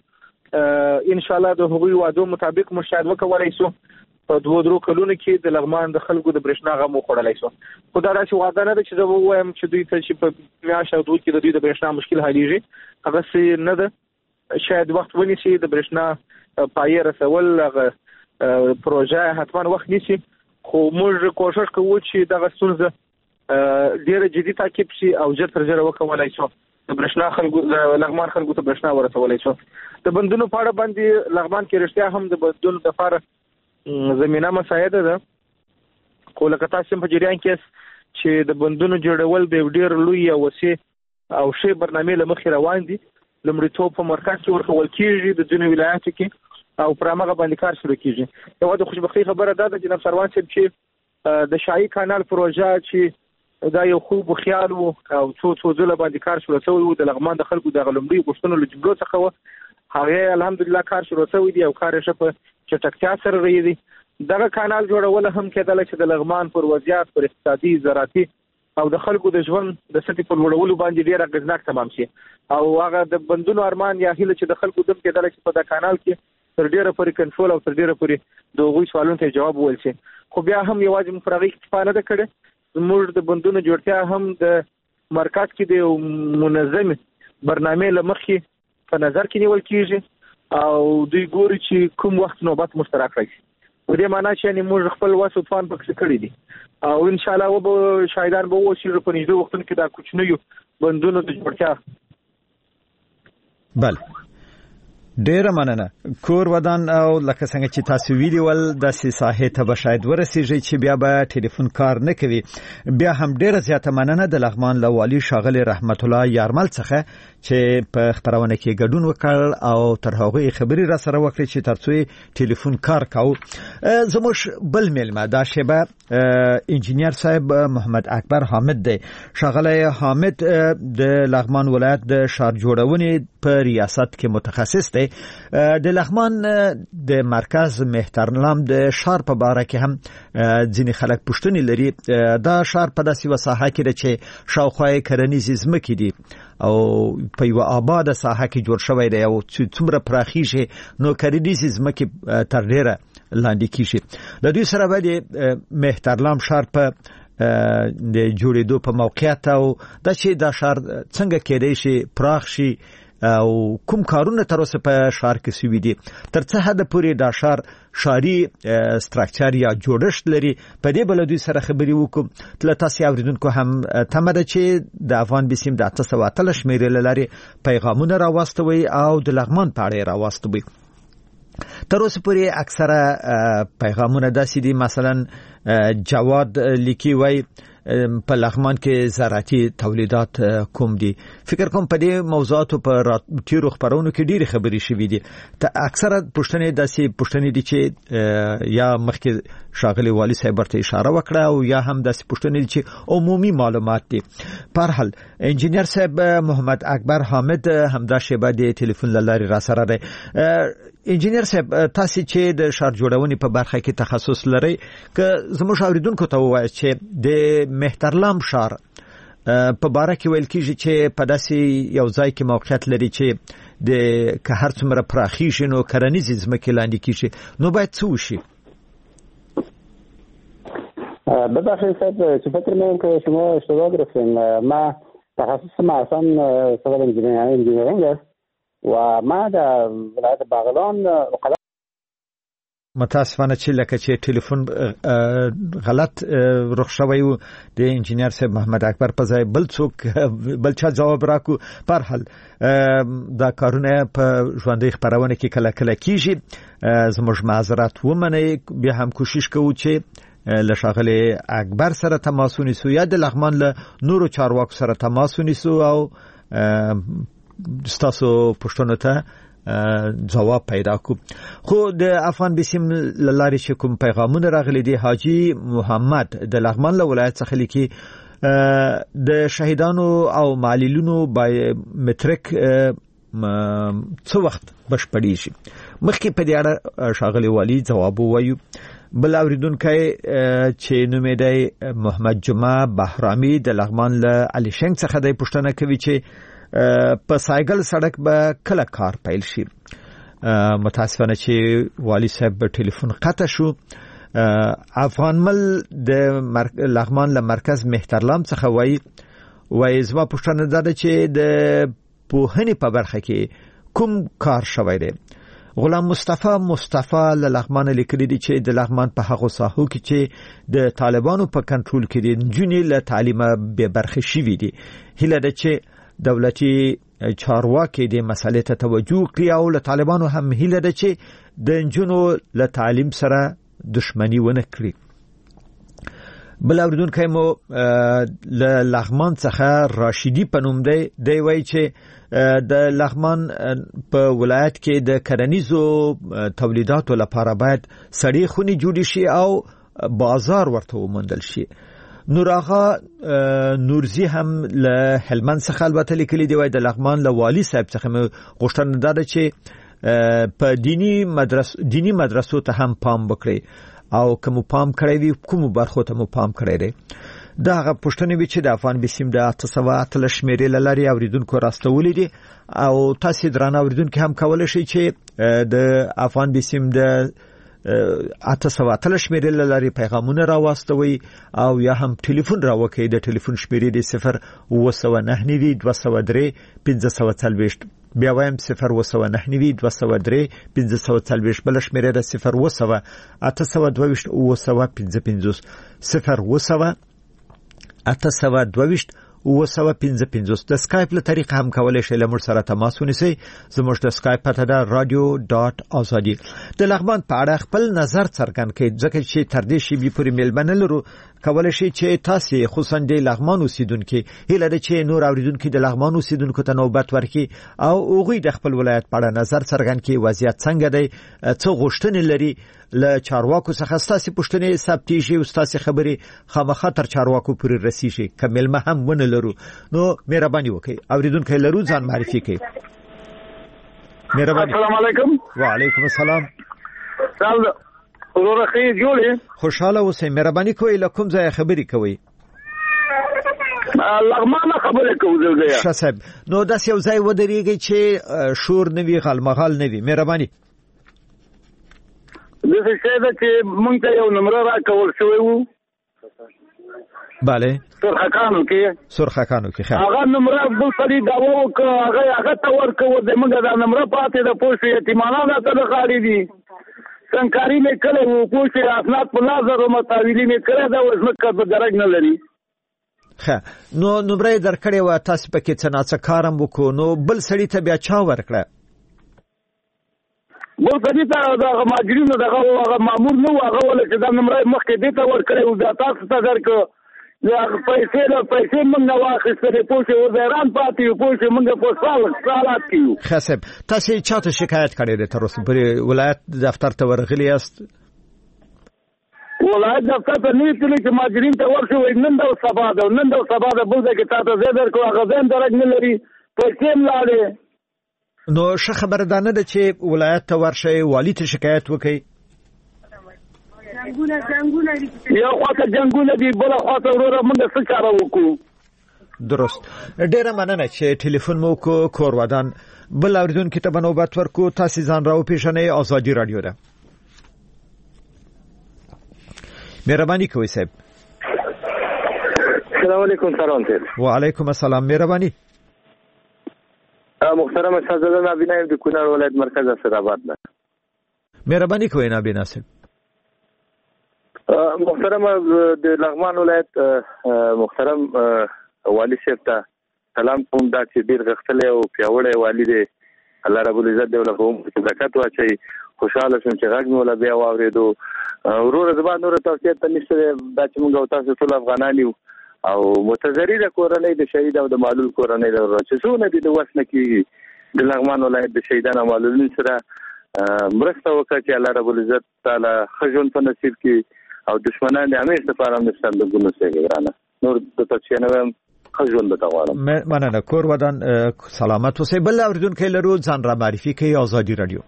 ان شاء الله د هغوی وعدو مطابق موږ شاید وکولای شو په 2-3 کلونو کې د لغمان د خلکو د برښنا غم وخوړلای شو. خو دا داسې وعده نه ده چې زه ووایم چې دوی ته چې په میاشت او 2 کې د دوی د برښنا مشکل حلیږي، هغه نه ده. شاید وخت ونیسي د برښنا پایې رسول هغه پروژه حتما وخت نیسي. خو موږ کوشش کوو چې دغه ستونزه ډېره جدي تعقیب شي او ژر تر ژره وکولای شو د برښنا خلکو د لغمان خلکو ته برښنا ورسولای شو. د بندونو په اړه باندې لغمان کې رښتیا هم د بندونو لپاره زمينه مساعده ده. خو لکه تاسو په جریان کې چې د بندونو جوړول د ډېر لوی او وسیع او شی برنامه لمخې روان دي. لمړیتوب په مرکز کې ورکول کیږي د ځینو ولایتو کې او پر هغه باندې کار شروع کیږي. یو د خوشبختي خبره ده د جناب سروان صاحب چې د شاهي کانال پروژه چې دا یو خوب خیال وو او څو ځله باندې کار شروع شوی وو د لغمان د خلکو د غلمړي غوښتنو له جملو څخه و هغه الحمدلله کار شروع شوی دی او کار یې په چټکتیا سره روي. دغه کانال جوړول هم کېدل چې د لغمان پر وضعیت پر اقتصادي زراعتي او د خلکو د ژوند د سطح په لوړولو باندې ډیر اغیزناک تمام شي. او هغه د بندونو ارمان یا هیله چې د خلکو دم کېدل چې په دا کانال کې تر ډیره پورې کنټرول او تر ډیره پورې د غوي سوالونو ته جواب وویل شي. خو بیا هم یوازې مفرغي کفانه ده کړي. موږ د بندونو جوړتیا هم د مرکز کې د منظم برنامه لمخې په نظر کې نیول کیږي او دوی ګوري چې کوم وخت نوبت مشترک راځي. په دې معنی چې موږ خپل وسو توان پکې کړی دي او ان شاء الله وب شاهدان به وشي په نږدې وختونو کې دا کوچنیو بندونو د جوړتیا. بله، ډیره مننه. کور ودان او لکه څنګه چې تاسو ویلي ول د ساحې ته به شاید ورسیږي چې بیا به ټلیفون کار نه کوي. بیا هم ډیره زیاته مننه د لغمان له والي ښاغلي رحمت الله یارمل څخه چې په خبرونه کې ګډون وکړ او تر هغه خبري را سره وکړي چې ترڅو ټلیفون کار کاو. زموږ بل ملما دا شبه انجینیر صاحب محمد اکبر حامد دی. ښاغلی حامد د لغمان ولایت د ښار جوړونې په ریاست کې متخصص دی. د لغمان د مرکز مهترلام د ښار په باره کې هم ځینې خلک پوښتنې لري. دا ښار په داسې وساحه کې دی چې شاوخوا کرنیزې ځمکې دي او په یو آباده ساحه کې جوړ شوی دی او څومره پراخیږي نو کرنیزې ځمکې تر ډیره لاندې کیږي. د دوی سره باندې مهترلام ښار په د جوړېدو په موقعیت او د چې دا ښار څنګه کېدای شي پراخ شي او کوم کارونه تر اوسه په ښار کې سوي دي، تر څه حد پورې دا ښار ښاري ستراکچر یا جوړښت لري. په دې بل دوی سره خبري وکړو. تل تاسو اوریدونکو هم تمه ده چې د افغان بسیم د 813 شمیرې لري پیغامونه راوستوي او د لغمان په اړه راوستوي. تر اوسه پورې اکثره پیغامونه داسې دي، مثلا جواد لیکي وای په لغمان کې زراعتي تولیدات کوم دي. فکر کوم په دې موضوعاتو په تیرو خبرونو کې ډېری خبرې شوې دي. اکثره پښتنې داسې پښتنې دي چې یا مخکې شاغلي والي صاحب ورته اشاره وکړه او یا هم داسې پښتنې دي چې عمومي معلومات دي. په هر حال انجینر صاحب محمد اکبر حامد همدا شیبه د ټلیفون لارې را سره دی. انجینر صاحب تاسو چې د ښار جوړونې په برخه کې تخصص لرئ که زموږ اوریدونکو ته ووایي چې د مهترلام ښار په باره کې ویل کېږي چې په داسې یو ځای کې موقعیت لري چې د که هر څومره پراخیږي نو کرنیزې ځمکې لاندې کېږي نو باید څه وشي؟ ببخشید صاحب که فکر می‌کنم که شما اشتباه گرفتین. ما تخصصم اصلا سوال انجینیرینگ است و ما در ولایت باغلان متاسفانه چې لکه چې ټلیفون غلط رخ شوی و د انجینر صاحب محمد اکبر په ځای بل چا جواب راکو. په هر حال دا کارونه په ژوندۍ خبرونه کې کله کله کیږي. زموږ معذرت ومنئ. بیا هم کوشش کوو چې له ښاغلي اکبر سره تماس ونیسو یا د لغمان له نورو چارواکو سره تماس ونیسو او ستاسو پوښتنو ته جواب پیدا کو. خو د افغان بسیم لاري چې کوم پیغامونه راغلي دي حاجی محمد د لغمان له ولایت څخه لیکي د شهیدانو او معلولینو بایومټریک څو وخت بشپړیږي. مخکې په دې اړه ښاغلي والی جواب وایو. بل اوریدونکو چې نوم یې دی محمد جمعه بهرامي د لغمان له علي شنګ څخه د پښتنه کوي چې په سایکل سړک به کله کار پیل شي. متاسفانه چې والی صاحب ټلیفون قطع شو. افغان مل د لغمان له مرکز مهترلام څخه وای زما پښتنه ده چې د پوهنې په برخه کې کوم کار شوی دی. غلام مصطفی له لغمان لیکلي دي چې د لغمان په هغو ساحو کې چې د طالبانو په کنټرول کې دي نجونې له تعلیمه بې برخې شوي دي. هیله ده چې دولتي چارواکي د مسالې ته توجه کوي او له طالبانو هم هیله ده چې د نجونو له تعلیم سره دښمنی ونه کړي. بل اوریدونکو مو له لغمان څخه راشدی پنوم دی وایي چې د لغمان په ولایت کې د کرنیزو تولیداتو لپاره باید سړې خونې جوړې شي او بازار ورته وموندل شي. نوراغا نورزی هم له هلمند څخه البته لیکلي دی وای د لغمان له والی صاحب څخه غوښتنه ده چې په دینی مدرسو ته هم پام وکړي او کوم پام کړی وي کوم برخو ته مو پام کړی دی. دا هغه پښتنې وی چې د افغان بسیم د 800 شمیرې لاري اوریدونکو راستولې دي او تاسو درانه اوریدونکو هم کولای شئ چې د افغان بسیم د 800 شمیرې لاري پیغامونه راوستوي او یا هم ټلیفون راوکړئ. د ټلیفون شمیرې د 0299203 1540 بیا وایم 0299203 1540 بل شمیرې د 00822 د سکایپ له طریقه هم کولای شئ له موږ سره تماس ونیسئ. زموږ د سکایپ پته ده radio.azadi. د لغمان په اړه خپل نظر څرګند کړئ ځکه چې تر دې شی به پورې میلمنه لرو. کولای شئ چې تاسو خصوصا د لغمان اوسیدونکو هیله ده چې نور اوریدونکو د لغمان اوسیدونکو ته نوبت ورکړي او هغوی د خپل ولایت په اړه نظر څرګند کړي. وضعیت څنګه دی، څه غوښتنې لري له چارواکو څخه. ستاسو پوښتنې ثبتېږي او ستاسو خبرې خامخا تر چارواکو پورې رسیږي. کملمه هم ونه لرو نو مهرباني وکړئ اوریدونکو لرو ځان معرفي کړئ. مهرباني. السلام علیکم. وعلیکم السلام. ورخه جوړې خوشاله اوسئ. مهرباني کوئ له کوم ځای خبرې کوئ؟ لغمان خبرې کوو زه. ښه صاحب نو داس یو ځای ودرېږئ چې شور نه وي غالمغال نه وي. مهرباني. د څه څه چې مونږ ته یو نمبر راکول شوی وو. bale سرخکانو کې خیر هغه نمبر بل سړي دا وکړه هغه ته ورکو د موږ دا نمبر پاتې د پوښتنې یتیمانو ته خالي دي څنګهاري مې کړو پوښتنه اسناد په لازم متاویلی مې کړه دا وزمکه په درج نه لري. ښه نو نمبر درکړې و تاسو پکې څه کارم وکړو نو بل سړي ته بیا چا ورکړه؟ بل کدي ته د ماجرینو دغه مامور نو هغه ول چې د نمبر مخکې دې ته ورکړی او دا تاسو ته درکو یا پیسې موږ واخیستې پوښي او زیران پاتې پوښي موږ په سوالات کیو. خصب تاسو چاته شکایت کړی د تر اوسه پر ولایت دفتر ته ورغلی است؟ ولایت دفتر ته نه تللی چې ماجرین ته ورشو نن دا سبا ده بل ځای کې تاسو زه درکو هغه ځین درک نه لري پیسې لاله. نو ښه خبره ده نه ده چې ولایت ته ورشئ والي ته شکایت وکړئ؟ یو خواته جنګونه دي بله خواته وروره موږ څه چاره وکړو. درست. ډېره مننه چې ټلیفون مو وکړو کور ودان. بل اورېدونکي ته به نوبت ورکړو. تاسې ځان راوپېژنئ. ازادي راډیو ده. مهرباني کوئ صاحب. السلام علیکم سلام صاحب. وعلیکم السلام. مهرباني. محترم شاهزاده نابینا د کونړ ولایت مرکز اسداباد نه. مهرباني کوئ نابینا صاحب. محترم د لغمان ولایت محترم والی صاحب ته سلام کوم. دا چې ډیر غختلی او پیاوړی والی دی، الله رب العزت دی ولکه هم برکت واچوي. خوشاله شوم چې غږ مې ولا بیا واورېدو. وروره زما نور توصیه ته نشته دی، دا چې موږ او تاسو ټول افغانان یو او متضرر د کورنۍ د شهید او د معلول کورنۍ د چې څونه دي د وس نه کېږي د لغمان ولایت د شهیدانو معلولین سره مرسته وکړه چې الله رب العزت تعالی ښه ژوند په نصیب کړي او دشمنان د همیش دپاره هم نشته د ګونو سېږي ګرانه. نور د توصیه نه وایم، ښه ژوند درته غواړم. مننه. کور ودان سلامت اوسئ. بل اورېدونکی لرو، ځان را معرفي کوي. ازادي راډیو.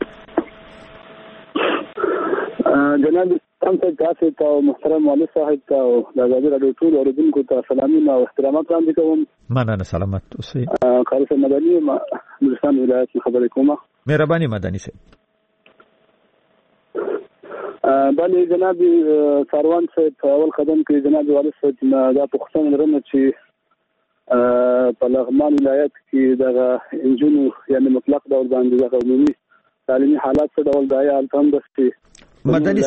جناب تاسو ته محترم والي صاحب ته او د ازادي راډیو ټول اوریدونکو ته سلامونه او احترامات وړاندې کوم. مننه. سلامت اوسئ. قاری مدني بلوچستان ولایت خبرې کوم. مهرباني مدني صاحب. بله جناب ساروان صاحب اول قدم کې جناب والي صاحب دا پوښتنه لرم چې په لغمان ولایت کې دغه انجونو یعنی مطلق ډول باندې دغه عمومي تعلیمي حالات څه ډول دی البته دستي مدني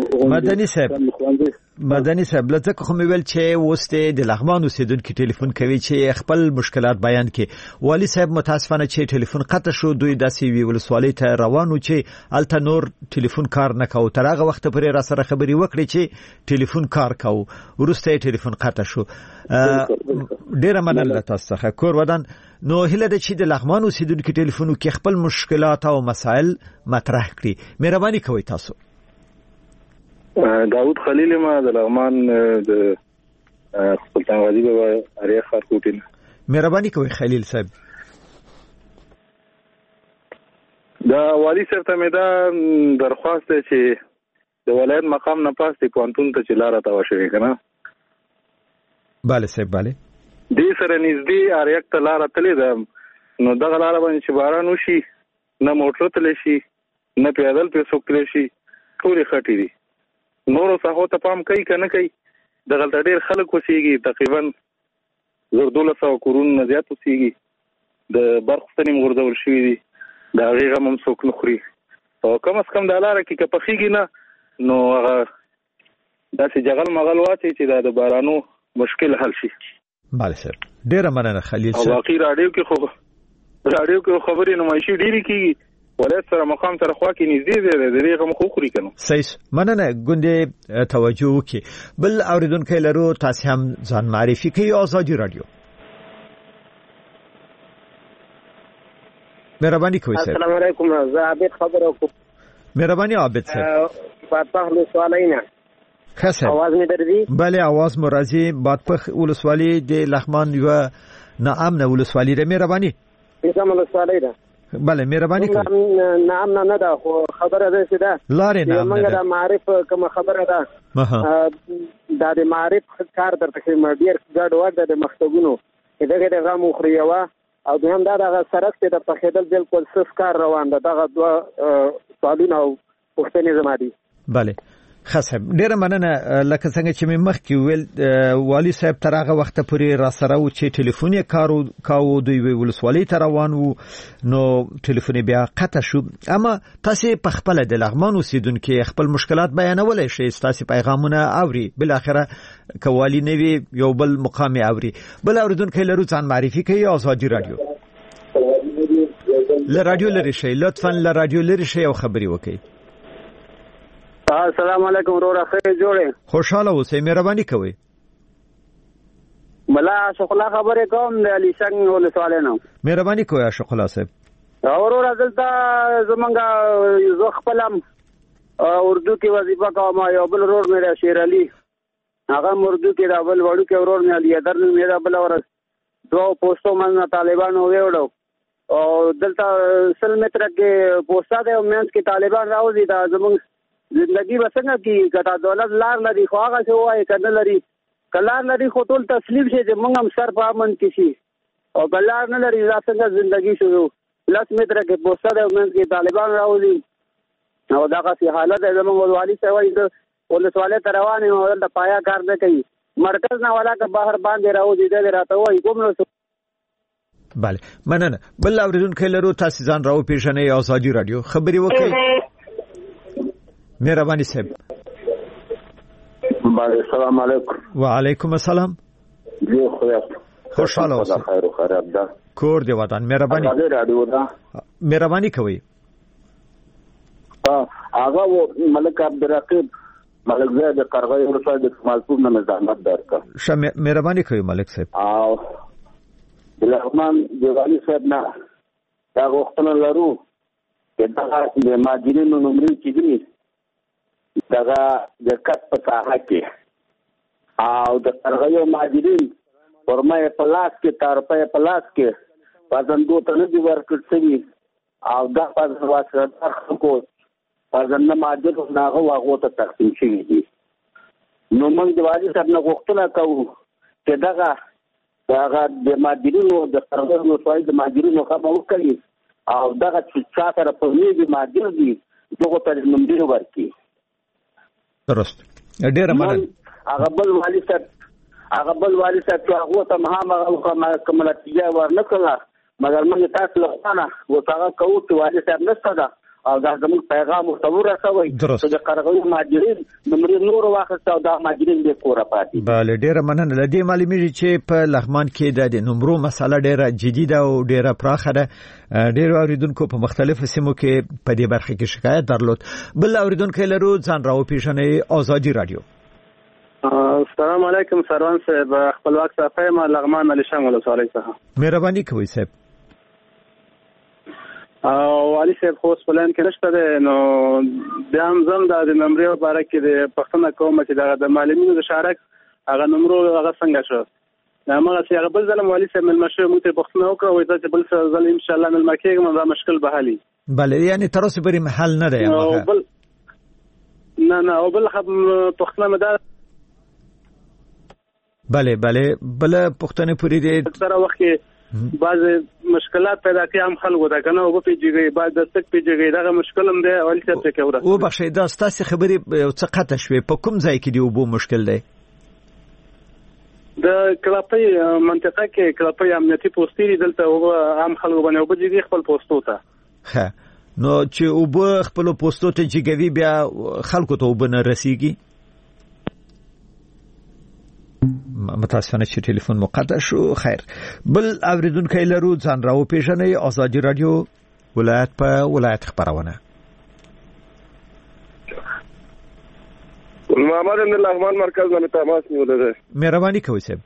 صاحب لته خو مې ویل چې وسته د لغمان اوسیدونکو ټلیفون کوي چې خپل مشکلات بیان کړي. والي صاحب متاسفانه چې ټلیفون قطع شو، دوی داسې وی ولسوالۍ ته روانو چې الته نور ټلیفون کار نه کوي. تر هغه وخت پورې را سره خبري وکړي چې ټلیفون کار کوي، ورسته ټلیفون قطع شو. ډیره مننه تاسو څخه. کور ودان. نو هله د چې د لغمان اوسیدونکو ټلیفونو کې خپل مشکلات او مسائل مطرح کړي. مهرباني کوئ تاسو. داود خلیل ما د لغمان د سلطان غازی بابا اریه خارکوټین. مهرباني کوئ خلیل صاحب. دا والی صاحب ته مې دا درخواست دی چې د ولایت مقام نه پاس دی پوهنتون ته چې لاره تاوه شوې که نه. بله صاحب بله. دې سره نږدې اریک ته لاره تلې ده، نو دغه لاره باندې چې باران وشي نه موټر تللی شي نه پیدل پرې څوک تللی شي، ټولې خټې دي. نورو ساحو ته پام کوي که نه کوي. دغلته ډېر خلک اوسېږي، تقریبا 1200 کورونو نه زیات اوسېږي. د برق ستنې م غورځول شوي دي، د هغې غم هم څوک نه خوري. او کم از کم دا لاره کې که پخېږي نه نو هغه داسې جغل مغل واچوي چې دا د بارانو مشکل حل شي. بله صاحب ډېره مننه خلیل صاحب. او باقي راډیو کې خبرې نمایشي ډېرې کېږي، ولایت سره مقام سره خوا کې نږدې دی، د دې غم خو خوري که نه. صحیح. مننه. ګوندې توجه وکړي. بل اورېدونکی لرو، تاسې هم ځان معرفي کوي. ازادي راډیو. مهرباني کوئ صاحب. السلام علیکم. زه عابد خبره کوم. مهرباني عابد صاحب. بادپخ ولسوالۍ نه. ښه صاحب. اواز مې درځي؟ بله اواز مو راځي. بادپخ ولسوالي د لغمان یوه ناامنه ولسوالي ده. مهرباني. کومه ولسوالۍ ده؟ بله مهرباني کوئ. ناامنه نه ده، خو خبره ده چې ده لارې ناامنه ده. موږ د معارف کومه خبره ده دا د معارف کار درته کوي، ډېر ګډوډ ده د مکتبونو. دغه د غم وخوري یوه او دویم دا دغه سړک چې د پخېدل بالکل صف کار روان ده. دغه دوه سوالونه او پوښتنې زما دي. بله ښه صاحب ډېره مننه. لکه څنګه چې مې مخکې ویل والي صاحب تر هغه وخته پورې را سره و چې ټلیفون یې کاوه، دوی ولسوالۍ ته روان وو، نو ټلیفون بیا قطع شو. اما تاسې په خپله د لغمان اوسېدونکي خپل مشکلات بیانولی شئ، ستاسې پیغامونه اوري، بالاخره که والي نه وي یو بل مقام یې اوري. بل اورېدونکی لرو، ځان معرفي کوي. ازادي راډیو. له رادیو لري شي لطفا له رادیو لري شي او خبري وکي. السلام علیکم ورور خیر جوړه خوشاله اوسئ مهرباني کوئ. ملا شغله خبره کوم د علي څنګه ولسواله نو مهرباني کوئ شغله صاحب. ورور دلته زمونږه زو خپلم اردو کې وظیفه کوم یو بل ورور مې شیر علي هغه اردو کې دا بل وړو کې ورور مې علي در مې دا بل ورځ دوه پوسټو باندې طالبانو ویوړو او دلته سل متر کې پوسټا ده مېنس کې طالبان راوځي دا زمونږ زندگی وسنګ کی کدا دولت لار لري خو هغه څه وای کنه لري کلار لري خو ټول تسلیم شي چې موږ هم سر په امن کې شي او کلار نه لري ځکه زندگی شروع لاس متر کې پوسټا ده مېنس کې طالبان راوځي او دا که حالت زموږ ولوالي سوي د ولسواله تروانه او د پایا کار نه کوي مرکز نه ولا که بهر باندې راوځي د راته وای کوم نو. بله مننه. بل اوریدونکو لرو تاسو ځان راو پیژنې آزادي رادیو خبري وکړئ. مهرباني صاحب. السلام علیکم. وعلیکم السلام. جی خویا خوشاله اوسئ. خیر او خیرات ده. کور دی وطن مهرباني. آزادي رادیو ده. مهرباني کوئ. هغه ملک عبدالرقیب ملک زید قرغی ورسره د کمالپور نه زحمت درکا. مهرباني کوئ ملک صاحب. او بلرمان دیوالی صاحب نه دا غوښتنه لرو چې دا د ماجرینو نمرې چې دي دغه د کټ په ساحه کې او د قرغیو ماجرین ورمه پلاس کې تارپه پلاس کې پازندو ته نه دی ورکړ شوی او دا په واسطه خلکو پازنده ماجر ناغه واغو ته تقسیم شوی دي. نو موږ د واجب صاحب نه غوښتنه کوو چې دغه د ماجرینو د قرغیو سوای د ماجرینو خبره وکړي او دغه چې سره په نیږي ماجر دي دغه ته نمبر ورکړي. درست ډیر مننه. هغه بل والی صاحب هغه ته مهمه کومه ورنکړه مګر موږ تاسو له خانه وڅاغه کوو چې والی صاحب نشته ده او دا زموږ پیغام مستور راځوي چې د قرغیو ماجرین نمبر نور واخیسته او دا ماجرین به کور پاتې. بله ډیره مننه. لدې معلومیږي چې په لغمان کې د نمبرو مسله ډیره جدي ده او ډیره پراخه ده. ډیرو اوریدونکو په مختلفو سیمو کې په دې برخه کې شکایت درلود. بل اوریدونکو لرو ځان راو پیژنې آزادي رادیو. السلام علیکم سروان صاحب خپلواک صافه ما لغمان علي شنګ ولسوالۍ څخه. مهرباني کوئ صاحب. او علي صاحب خو سپلان کې نشته ده نو بیا هم زم د نمبر لپاره کې د پښتنه کوم چې د معلمینو د شارک هغه نمبر هغه څنګه شو دا ما چې هغه بل ځل علي صاحب ملمشه مو ته پښتنه وکړه وای ته بل ځل ان شاء الله ملمکه کوم دا مشکل به حالي. بله یعنی تر اوسه بری محل نه ده نه او بل خب پښتنه مدار. بله بل پښتنه پوری دي سره وخت بعض مشکلات پیدا کوي هم خلکو دا کنه او په پیږي بعد د تک پیږي دا مشکل هم دی اول څه کوي او بخښي دا ستاسو خبري څه قطع شوي په کوم ځای کې دی او بو مشکل دی د کلاپي منطقه کې کلاپي امنیتي پوسټي دلته او عام خلکو باندې او بجې خپل پوسټو ته ها نو چې او بو خپل پوسټو ته جګوي بیا خلکو ته وبنه رسیږي. متاسفانه چې ټلیفون مقطع شو. خیر بل اوریدونکو لرو ځان راو پیژنې آزادي رادیو ولایت په ولایت خبرونه. محمد بن لغمان مرکز باندې تماس نیولې ده. مهرباني کوئ صاحب.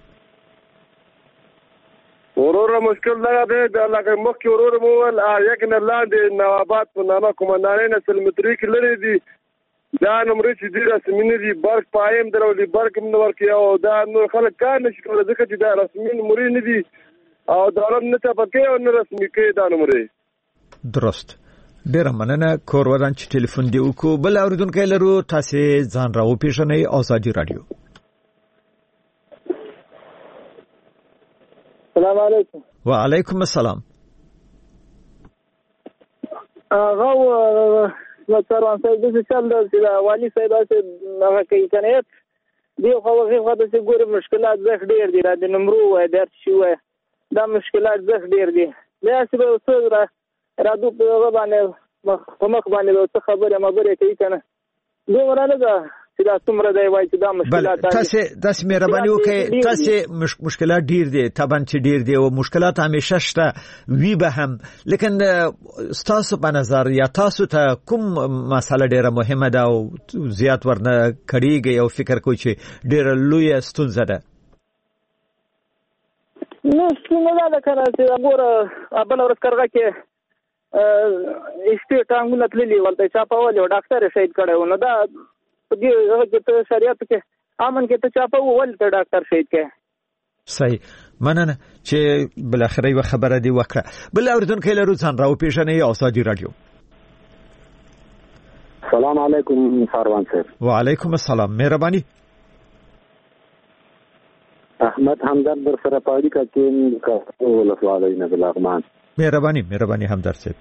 ورور مشکل دا ده د لکه مخکې ورور مو ول یک نه لاندې نوابات په نامه کومندانې نسل متری کې لري دي دا نمبر چې دی رسمي دي برق پایم درولې برق هم نور کې او دا نور خلک کار نشي کولای ځکه چې دا رسمي نمبر نه دي او دولت نه ته پکې او نه رسمي کې دا نمبر. درست ډیر مننه. کور ودان چې ټلیفون دی وکړو. بل اوریدونکو لرو تاسو ځان راو پیژنې آزادي رادیو. السلام علیکم. وعلیکم السلام. سروان صاحب د چل د والی صاحب هغه کوي کنيت دی خو هغه د ګور مشکلات زخ ډیر دي د نمبر و درت شو دا مشکلات زخ ډیر دي بیا چې به وسره را دو په باندې مخ باندې څه خبره کوي کنه دوی ورانه دا چې دا څومره دی وای چې دا مشکلات تاسو مهرباني وکړئ تاسو مشکلات ډیر دي طبعا چې ډیر دي او مشکلات همیشه شته وی به هم لیکن تاسو په نظر یا تاسو ته کوم مسله ډیره مهمه ده او زیات ورنه کړیږي او فکر کوئ چې ډیره لوی ستونزه ده نو څنګه دا کار چې وګوره بل ورځ کارګه کې ټانګونه تللی ولته چاپاول او ډاکټر شهید کړو نو دا په دې شریعت کې امن کې ته چاپاو ولته ډاکټر شهید کې صحیح مننه چې بل اخر یو خبره دی وکړه بل اوردونکو لرو ځان راو پیژنې آزادی رادیو سلام علیکم ساروان صاحب وعلیکم السلام مهرباني احمد همدرد در سره پاړی کتیم کا ولسوالۍ نه بلغمان مهرباني همدرد صاحب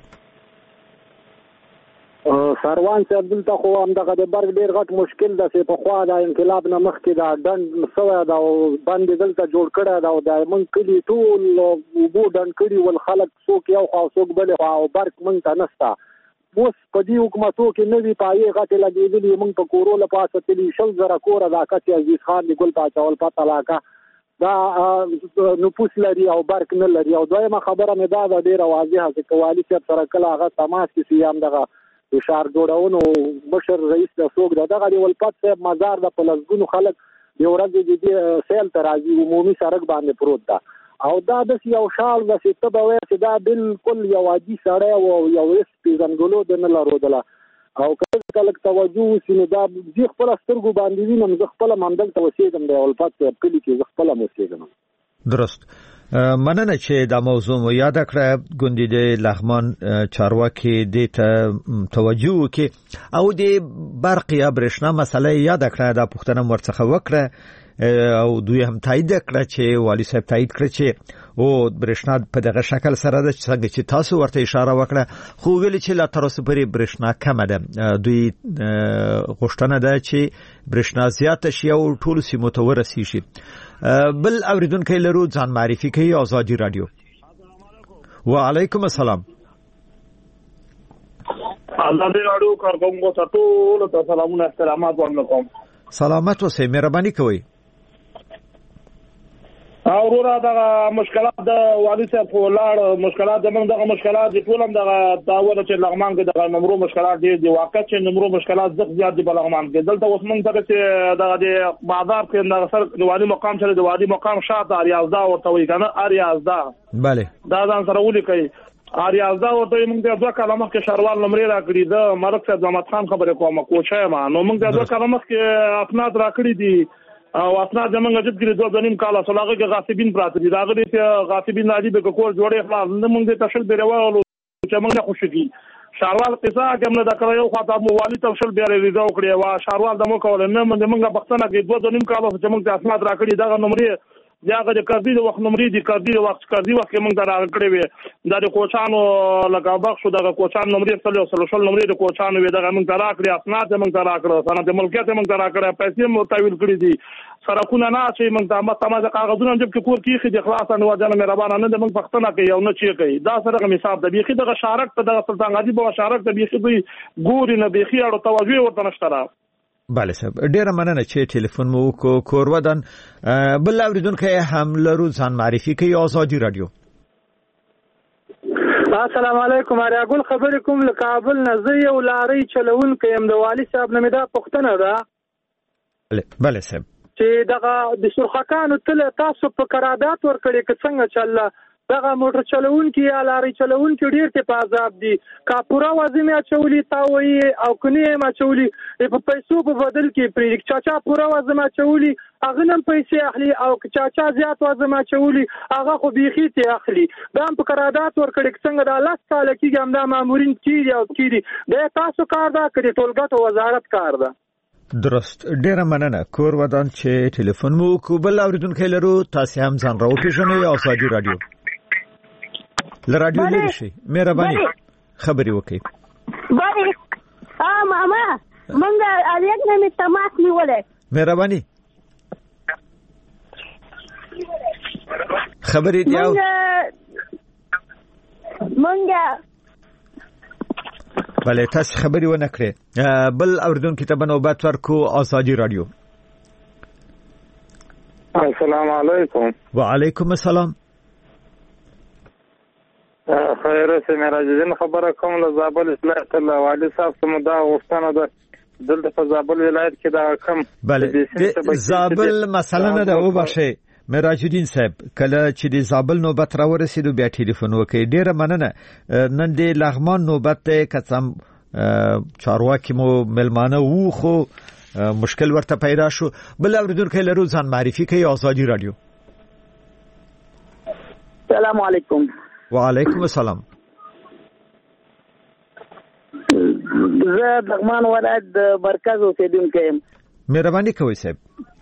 ساروان صاحب دلته خو هم دغه د برګ ډیر غټ مشکل ده چې په خوا د انقلاب نه مخکې دا ډند سوی دا باندې دلته جوړ کړی دا او د من کلی ټول وبو ډند کړي ول خلک څوک یو خو څوک بل او برګ مونږ ته نستا اوس په دې حکومتو کې نوی پایې غټه لګېدلې مونږ په کورو له پاسه تلی 100,000 کور دا کچې عزیز خان دی ګل پاچاول پته لاکا دا نفوس لري او برک نه لري او دویمه خبره مې دا ډیره واضحه چې کوالي چې سره کله هغه تماس کې سیام دغه اشار جوړونو بشر رئیس د سوق دغه دی ولپت صاحب مزار د پلسګونو خلک دی ورځ د سیل ترازی عمومي سړک باندې پروت ده او دا د یو شال د ستبه وې چې دا بالکل یو عادي سړی او یو اس پیژنګلو د نه لرودله او کله توجه وسینو دا ځخ خپل سترګو باندې وینم ځخ خپل مندل توسیدم دی ولپت کلی کې ځخ خپل موسیدم درست مننه چې دا موضوع مو یاد کړه ګوندې د لغمان چارواکي د توجه وکي او د برق یا برېښنا مسله یاد کړه دا پوښتنه ورڅخه وکړه او دوی هم تایید کړه چې والی صاحب تایید کړ چې او برېښنا په دغه شکل سره د څنګه چې تاسو ورته اشاره وکړه خو ویل چې لا تر اوسه پورې برېښنا کم ده دوی غوښتنه ده چې برېښنا زیات شي او ټول سیمو ته ورسیږي بل اوریدونکو لرو ځان معرفي کوي آزادی رادیو وعلیکم السلام آزادی رادیو کارکونکو ټول ته سلامونه احترامات ورکوم سلامت اوسئ مهرباني کوئ اورورا دا مشکلات د والي صاحب ولاړ مشکلات زمونږ دغه مشکلات ټول هم دغه داوره چې لغمان کې دغه نمبرو مشکلات ډیر دي واقع چې نمبرو مشکلات زیات دي په لغمان کې دلته اوس موږ ته چې دغه د بازار کې دغه سر د والي مقام سره د والي مقام شاته اریازدا ورته وي کنه اریازدا bale دا ځان سره ولي کوي اریازدا ورته موږ د دوه کلمه کې شروال نمبر راکړي د مرګ صاحب محمد خان خبره کومه کوچه ما نو موږ د دوه کلمه کې افناد راکړي دي او اسناد زمونږ چې ګری 2.5 کال سلاغه کې غاصبین پراته دي داغه دي غاصبین علی به کول جوړې خلاص نه مونږ ته تشل بیرولو چې موږ خوشي شاروال قصه کوم نه دا یو خاطر موالي تشل بیره ریزو کړی وا شاروال د مو کول نه موږ بختنه کې 2.5 کال چې موږ ته اسناد راکړي دا نمبر یاغه د کردی د وخت نمبر دي کردی د وخت کې موږ دا راکړی وي دا د کوچانو لکه بخښو د کوچان نمبر سلوشل نمبر د کوچانو وي دا موږ ته راکړي اسناد موږ ته راکړه سند ملکیت موږ ته راکړه پیسې مو تحویل کړی دي سرکونه نه چې موږ ته متمازه کاغذونه جب کې کور کې خې خلاص نه وځنه مهربانه نه د موږ پښتنه کوي او نه چی کوي دا سره حساب د بیخي د شارک په د سلطان غازی په شارک د بیخي دوی ګوري نه بیخي اړه توجه ورته نشته bale صاحب ډیره مننه چې ټلیفون مو کور ودان بل اوریدونکو هم لرو ځان معرفي کوي آزادی رادیو السلام علیکم اریا ګل خبرې کوم له کابل نه زه یو لارۍ چلون کوم د والی صاحب نه دا پښتنه ده bale صاحب چې دغه د سرخکانو تل تاسو په قرارداد ورکړي که څنګه چله دغه موټر چلون کې یا لاري چلون کې ډیر ته پازاب دي کا پورا وزمه چولی تاوي او کني ما چولی په پیسو په بدل کې پری چاچا پورا وزمه چولی اغه نن پیسې اخلي او چاچا زیات وزمه چولی اغه خو بيخي ته اخلي دا په قرارداد ورکړي څنګه د الله تعالی کې هم دا مامورین کیږي او کیږي د تاسو کار دا کړي ټولګټ وزارت کار ده درست ډیره مننه کور ودان چې ټلیفون مو کوبل اوریدونکو لرو تاسو هم ځان راو پیژنئ آزادی رادیو لرادیو لري شي مهرباني خبري وکړئ بله ماما مونږ الیک نه تماس نیولې مهرباني خبري دیاو مونږ بله تاسو خبري ونه کړې بل اوردونکو ته بنوبت ورکو ازادي رادیو. السلام علیکم. وعلیکم السلام. خیر سه میراج الدین خبره کوم له زابل اصلاح الله والي صاحب سم دا غوښتنه ده دلته په زابل ولایت کې دا کم بله زابل مثلا نه ده او بشه میراج الدین صاحب کله چې د زابل نوبت را ورسېدو بیا ټلیفون وکړي ډیره مننه. نن د لغمان نوبت ته کڅم چارواکي مو ملمانه وو خو مشکل ورته پیدا شو. بل اوریدونکو لرو ځان معرفي کوي ازادي رادیو. السلام علیکم. وعلیکم السلام. زه لغمان ولایت د مرکز اوسیدونکی یم. مهرباني کوئ صاحب.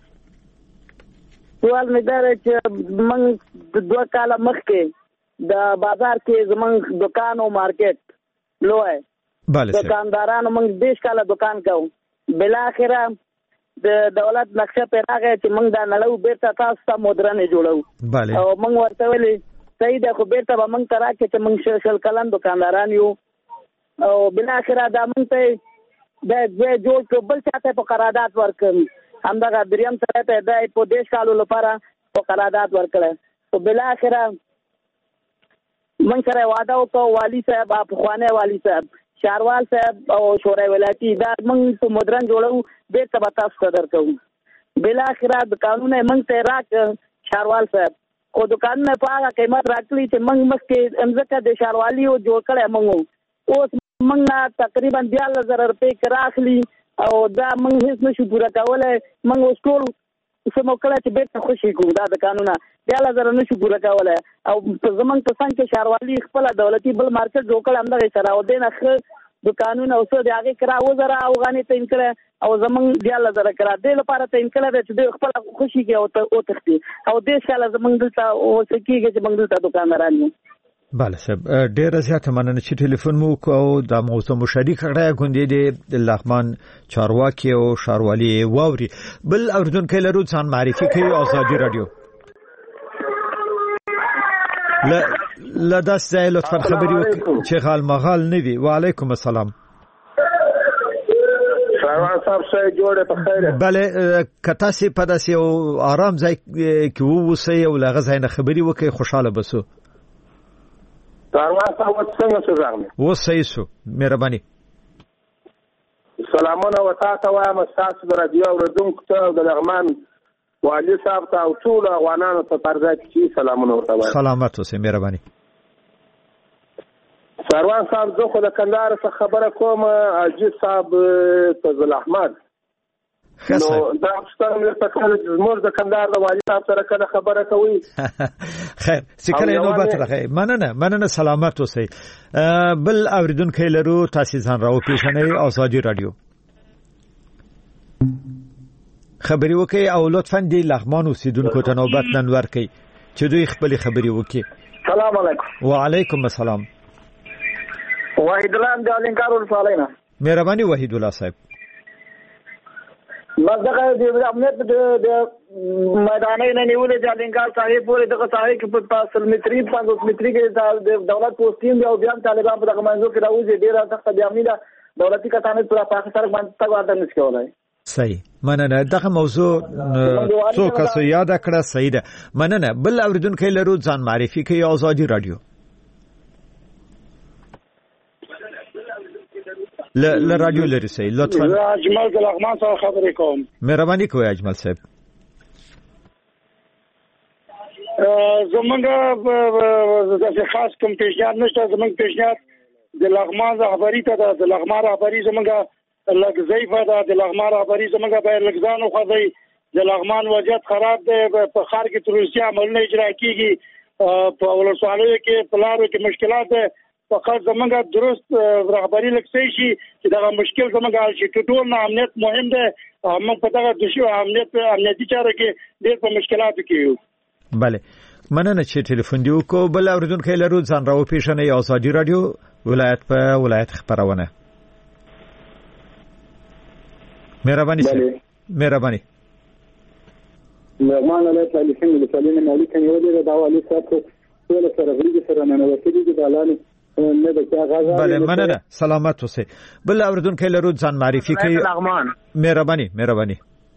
سوال مې دا دی چې موږ د 2 کاله مخکې د بازار کې زموږ دکان او مارکیټ لوی دکاندارانو موږ 20 کاله دکان کوو. بالاخره د دولت نقشه پر هغه چې موږ دا نړیو بیرته تاسو ته مدرنه جوړو او موږ ورته ویلي صحیح ده خو بیرته به موږ ته راکړي چې موږ شل کلن دکانداران یو او بالاخره دا موږ ته د جوړ کړو بل چاته په قرارداد ورکړو همدغه دریم سره ته د په 10 کالو لپاره په قرارداد ورکړل او بالاخره موږ سره وعده وکړو والي صاحب په خوانه والي صاحب شاروال صاحب او شورای ولایتي دا موږ په مدرن جوړو بیرته به تاسو ته درکوو. بالاخره د قانون موږ ته راک شاروال صاحب خو د قانون په هغه قیمت راکړي چې موږ مخکې امزکه د شاروالي او جوړ کړی موږ اوس موږ تقریبا 12000 روپۍ کراخلي او دا موږ هیڅ نشو پوره کولای. موږ اوس ټول سمو کړه چې بیرته خوشي کوو دا د قانونه 12000 نشو پوره کولای او زمونږ په څنګه کې شاروالي خپل دولتي بل مارکیټ جوړ کړ همدغه سره او دین اخر د قانون او څه د هغه کرا وزره افغاني ته انکړه او زمونږ 12000 کرا د لپاره ته انکړه چې د خپل خوشي کې او تختی او د شاله زمونږ دلته او سکیږي چې موږ دلته دکانداران یو. بله صاحب ډیره زیاته مننه چې ټلیفون مو وکړو. د موضوع مشارک کړه غونډې د لغمان چارواکي او شاروالي واوري. بل اوردونکو لرو ځان معرفي کوي ازادي رادیو. لا داس ځای لطفا خبري وکړئ چې غال مغال نه وي. وعلیکم السلام. سلام صاحب څه جوړه په خیر. بله کتا سي په داسې او آرام ځای کې ووسی او لغه ځای نه خبري وکړئ خوشاله بسو. سلام صاحب څنګه څه راغلی؟ و صحیح شو مهرباني. سلامونه وتاته وایم تاسو د رادیو اوریدونکو ته د لغمان والي صاحب ته او ټول افغانانو ته پرځای کې سلامونه ورته وایم. سلامت اوسئ مهرباني. سروان صاحب زه خو د کندهار څخه خبره کوم عجیب صاحب فضل احمد نو دا ستاسو په کار زموږ د کندهار د والي صاحب سره کله خبره کوي. خیر سکه نوبت راغی. مننه سلامت اوسئ. بل اوریدونکو لرو تاسو ځان راو پیښنې ازادي رادیو خبري وکي او لطفا دی لغمان اوسیدونکو ته نوبت نن ورکي چې دوی خپل خبري وکي. سلام علیکم. وعلیکم السلام. وحید الله جالینکار ولسوالینا. مهرباني وحید الله صاحب. مزدغه د امنیت د میدانې نه نیولې جالینکار صاحب پورې دغه صاحب کې په 50 متري 50 متري کې د دولت پوسټین دی او بیا طالبان په دغه منځو کې راوځي ډیره سخت بیانې ده دولتي کسانو پر پاکستان باندې تګ نشي کولای. صحیح مننه. دغه موضوع څو کسو یاد کړه صحیح ده مننه. بل اوریدونکو لرو ځان معرفي کوي ازادي رادیو. ل رادیو لري صحیح لطفا. اجمل د لغمان سره خبرې کوم. مهرباني کوئ اجمل صاحب. زمونږ د خاص کوم پیشنهاد نشته. زمونږ پیشنهاد د لغمان رهبری ته د لغمان رهبری زمونږ لږ ضعیفه ده. د لغمان رهبری زمونږ باید لږ ځان وخوځي. د لغمان وضعیت خراب دی. په ښار کې تروریستي عملونه اجرا کیږي. په ولسوالیو کې په لارو کې مشکلات ده. فقط زمونږ درست رهبری لکسي شي چې دا مشکل زمونږ حل شي. ټول نه امنیت مهم دی. موږ په دغه د امنیتي چارو کې ډېر په مشکلاتو کې یو. بله مننه چې ټلیفون دی وکړو. بل اوریدونکو لرو ځان راو پیښنې ازادي رادیو ولایت په ولایت خبرونه. مهرباني مهرباني. لغمان ولایت علی سنگ د سالین مولوی کنه ولې د والي صاحب ټول سره غریږي سره نه وکړي د اعلان نه د کاغذ بله مننه سلامت اوسئ. بل اوریدونکو لرو ځان معرفي کوي. مهرباني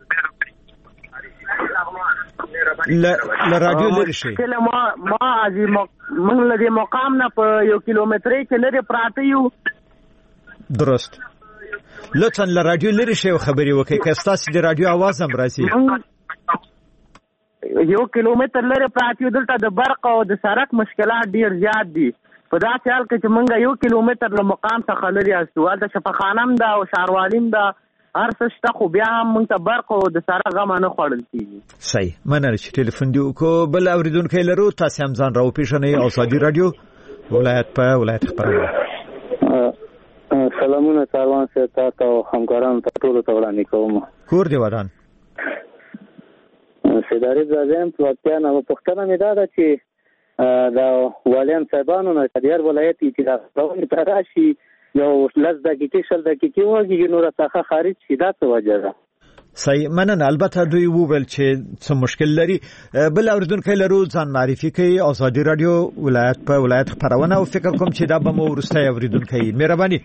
رادیو لري شي کله ما ازي موږ له مقام نه په 1 کیلومتر کې لري پراته یو. درست. لطفا له رادیو لري شي خبري وکړئ که تاسو د رادیو आवाज هم راځي. 1 کیلومتر لري پراته یو. دلته د برق او د سړک مشکلات ډیر زیات دي. په دا خیال کې چې موږ 1 کیلومتر له مقام څخه لري استو د شفاخانم دا او شاروالیم دا هر څه شته خو بیا هم موږ ته برق او د سره غم نه خوړل کیږي. صحیح. مننه چې ټلیفون دی وکړو. بل اوریدونکو لرو تاسو هم ځان راو پیژنئ. ازادي رادیو ولایت خبرونه. سلامونه ساروان سره تاسو او همکارانو ته ټول ته وړاندې کوم. کور دی ودان. سیداری ځم پلاتیا نو پښتنه مې دا چې دا والیان صاحبانو نه دیار ولایت چې دا څنګه تراشي یو لږ دقیقې شل دقیقې وږي نور څخه خارج شي دا څه وجه ده. صحیح. مننه. البته دوی وویل چې څه مشکل لري. بل اوریدونکو لرو ځان معرفي کوي. ازادي رادیو ولایت خبرونه او فکر کوم چې دا به مو ورسته اوریدونکو مهرباني.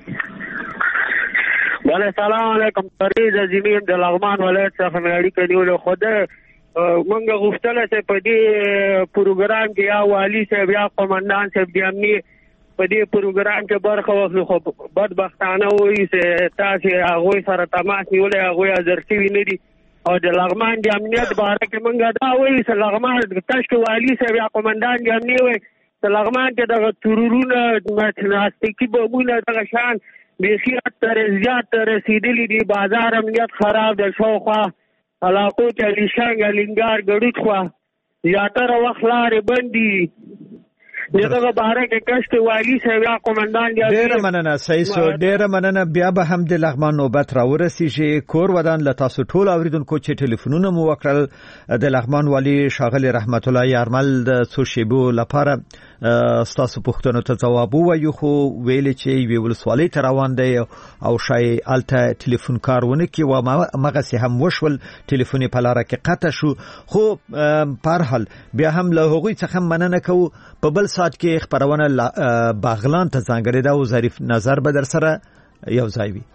بله سلام علیکم. فرید زمین د لغمان ولایت څخه مې اړیکه نیولې. خو ده مونږ غوښتل چې په دې پروګرام کې یا والی صاحب یا قومندان صاحب د امنیت په دې پروګرام کې برخه واخلي. خو بدبختانه وایي چې تاسو هغوی سره تماس نیولې هغوی حاضر شوي نه دي. او د لغمان د امنیت باره کې مونږ دا وایي چې لغمان تشکې والي صاحب یا قومندان د امنیت وایي چې لغمان کې دغه ترورونه ناستیکي بمونه دغه شان بیخي تر زیات رسیدلي دي. بازار امنیت خراب ده. شاوخوا علاقو کې لیشنګ لنګار ګډوډ خوا زیاتره وخت لارې بند دي. دغه باره کې کشته والی صاحب یا قومندان دی. ډېر مننه. صحیح سو. ډېر مننه. بیا به هم د لغمان نوبت راورسیږي. کور ودان له تاسو ټول اوریدونکو چې ټلیفونونه مو وکړل. د لغمان والی شاغلی رحمت الله یارمل د څو شیبو لپاره ستاسو پوښتنو ته ځواب وایو خو ویل چې وی ولسوالۍ ته روان دی او شای الته ټلیفون کارونه کې و مغه سه هم وشول ټلیفوني په لار کې قطع شو. خو په هر حال بیا هم له هغوی څخه مننه کوو. په بل سات کې خبرونه باغلان ته ځانګړې ده او ظریف نظر به در سره یو ځای وي.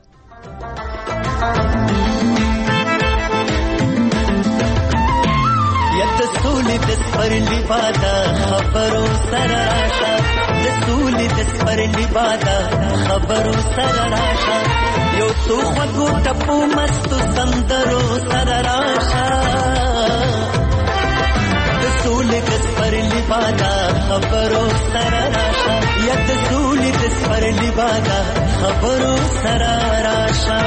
د سپرلی بادا خبرو سره راشه د سولې د سپرلی بادا خبرو سره راشه یو څو خوږو ټپو مستو سندرو سره راشه د سولې د سپرلی بادا خبرو سره راشه یا د سولې د سپرلی بادا خبرو سره راشه.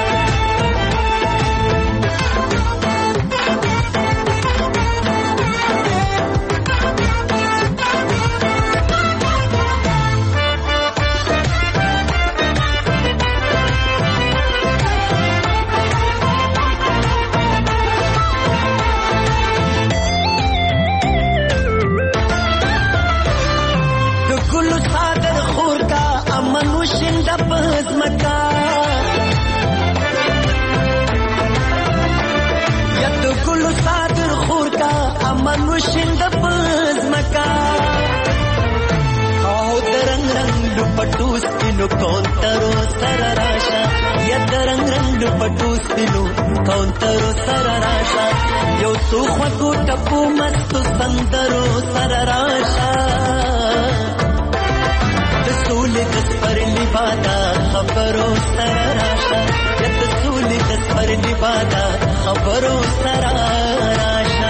وشند پز مکا او درنگ رنگ لپټوس پینو کونترو سر راشا یا درنگ رنگ لپټوس پینو کونترو سر راشا یو څو خو ټپو مستو سندرو سر راشا د سولې د سپرلی بادا خبرو سر راشا یا د سولې د سپرلی بادا خبرو سر راشا.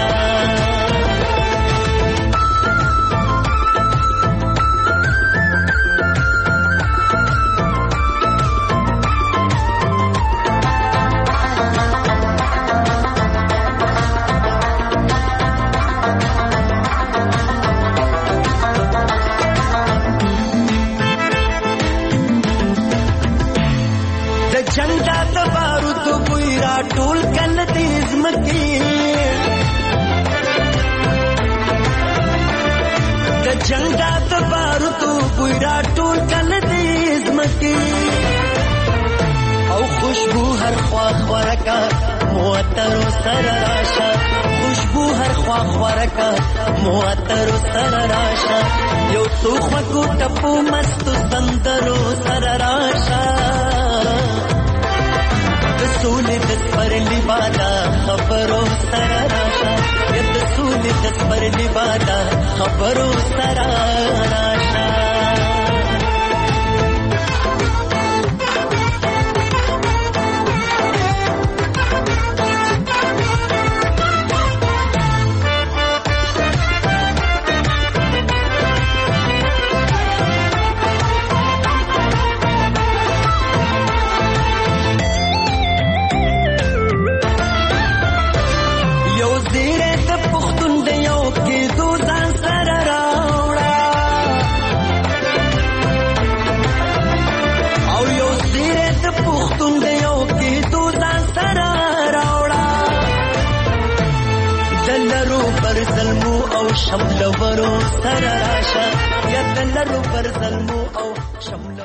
ټول کله تیز مکی د جنگا د بارودو ګویرا ټول کله تیز مکی او خوشبو هر خوا خورکا موتر سر راشا خوشبو هر خوا خورکا موتر سر راشا یو څو خوږو ټپو مستو سندرو سره راشه د سولې د سپرلي بادا خبرو سره راشه د سولې د سپرلي بادا خبرو سره راشه شمل ورو سره راشه یا دلرو پر ظلمو او شمل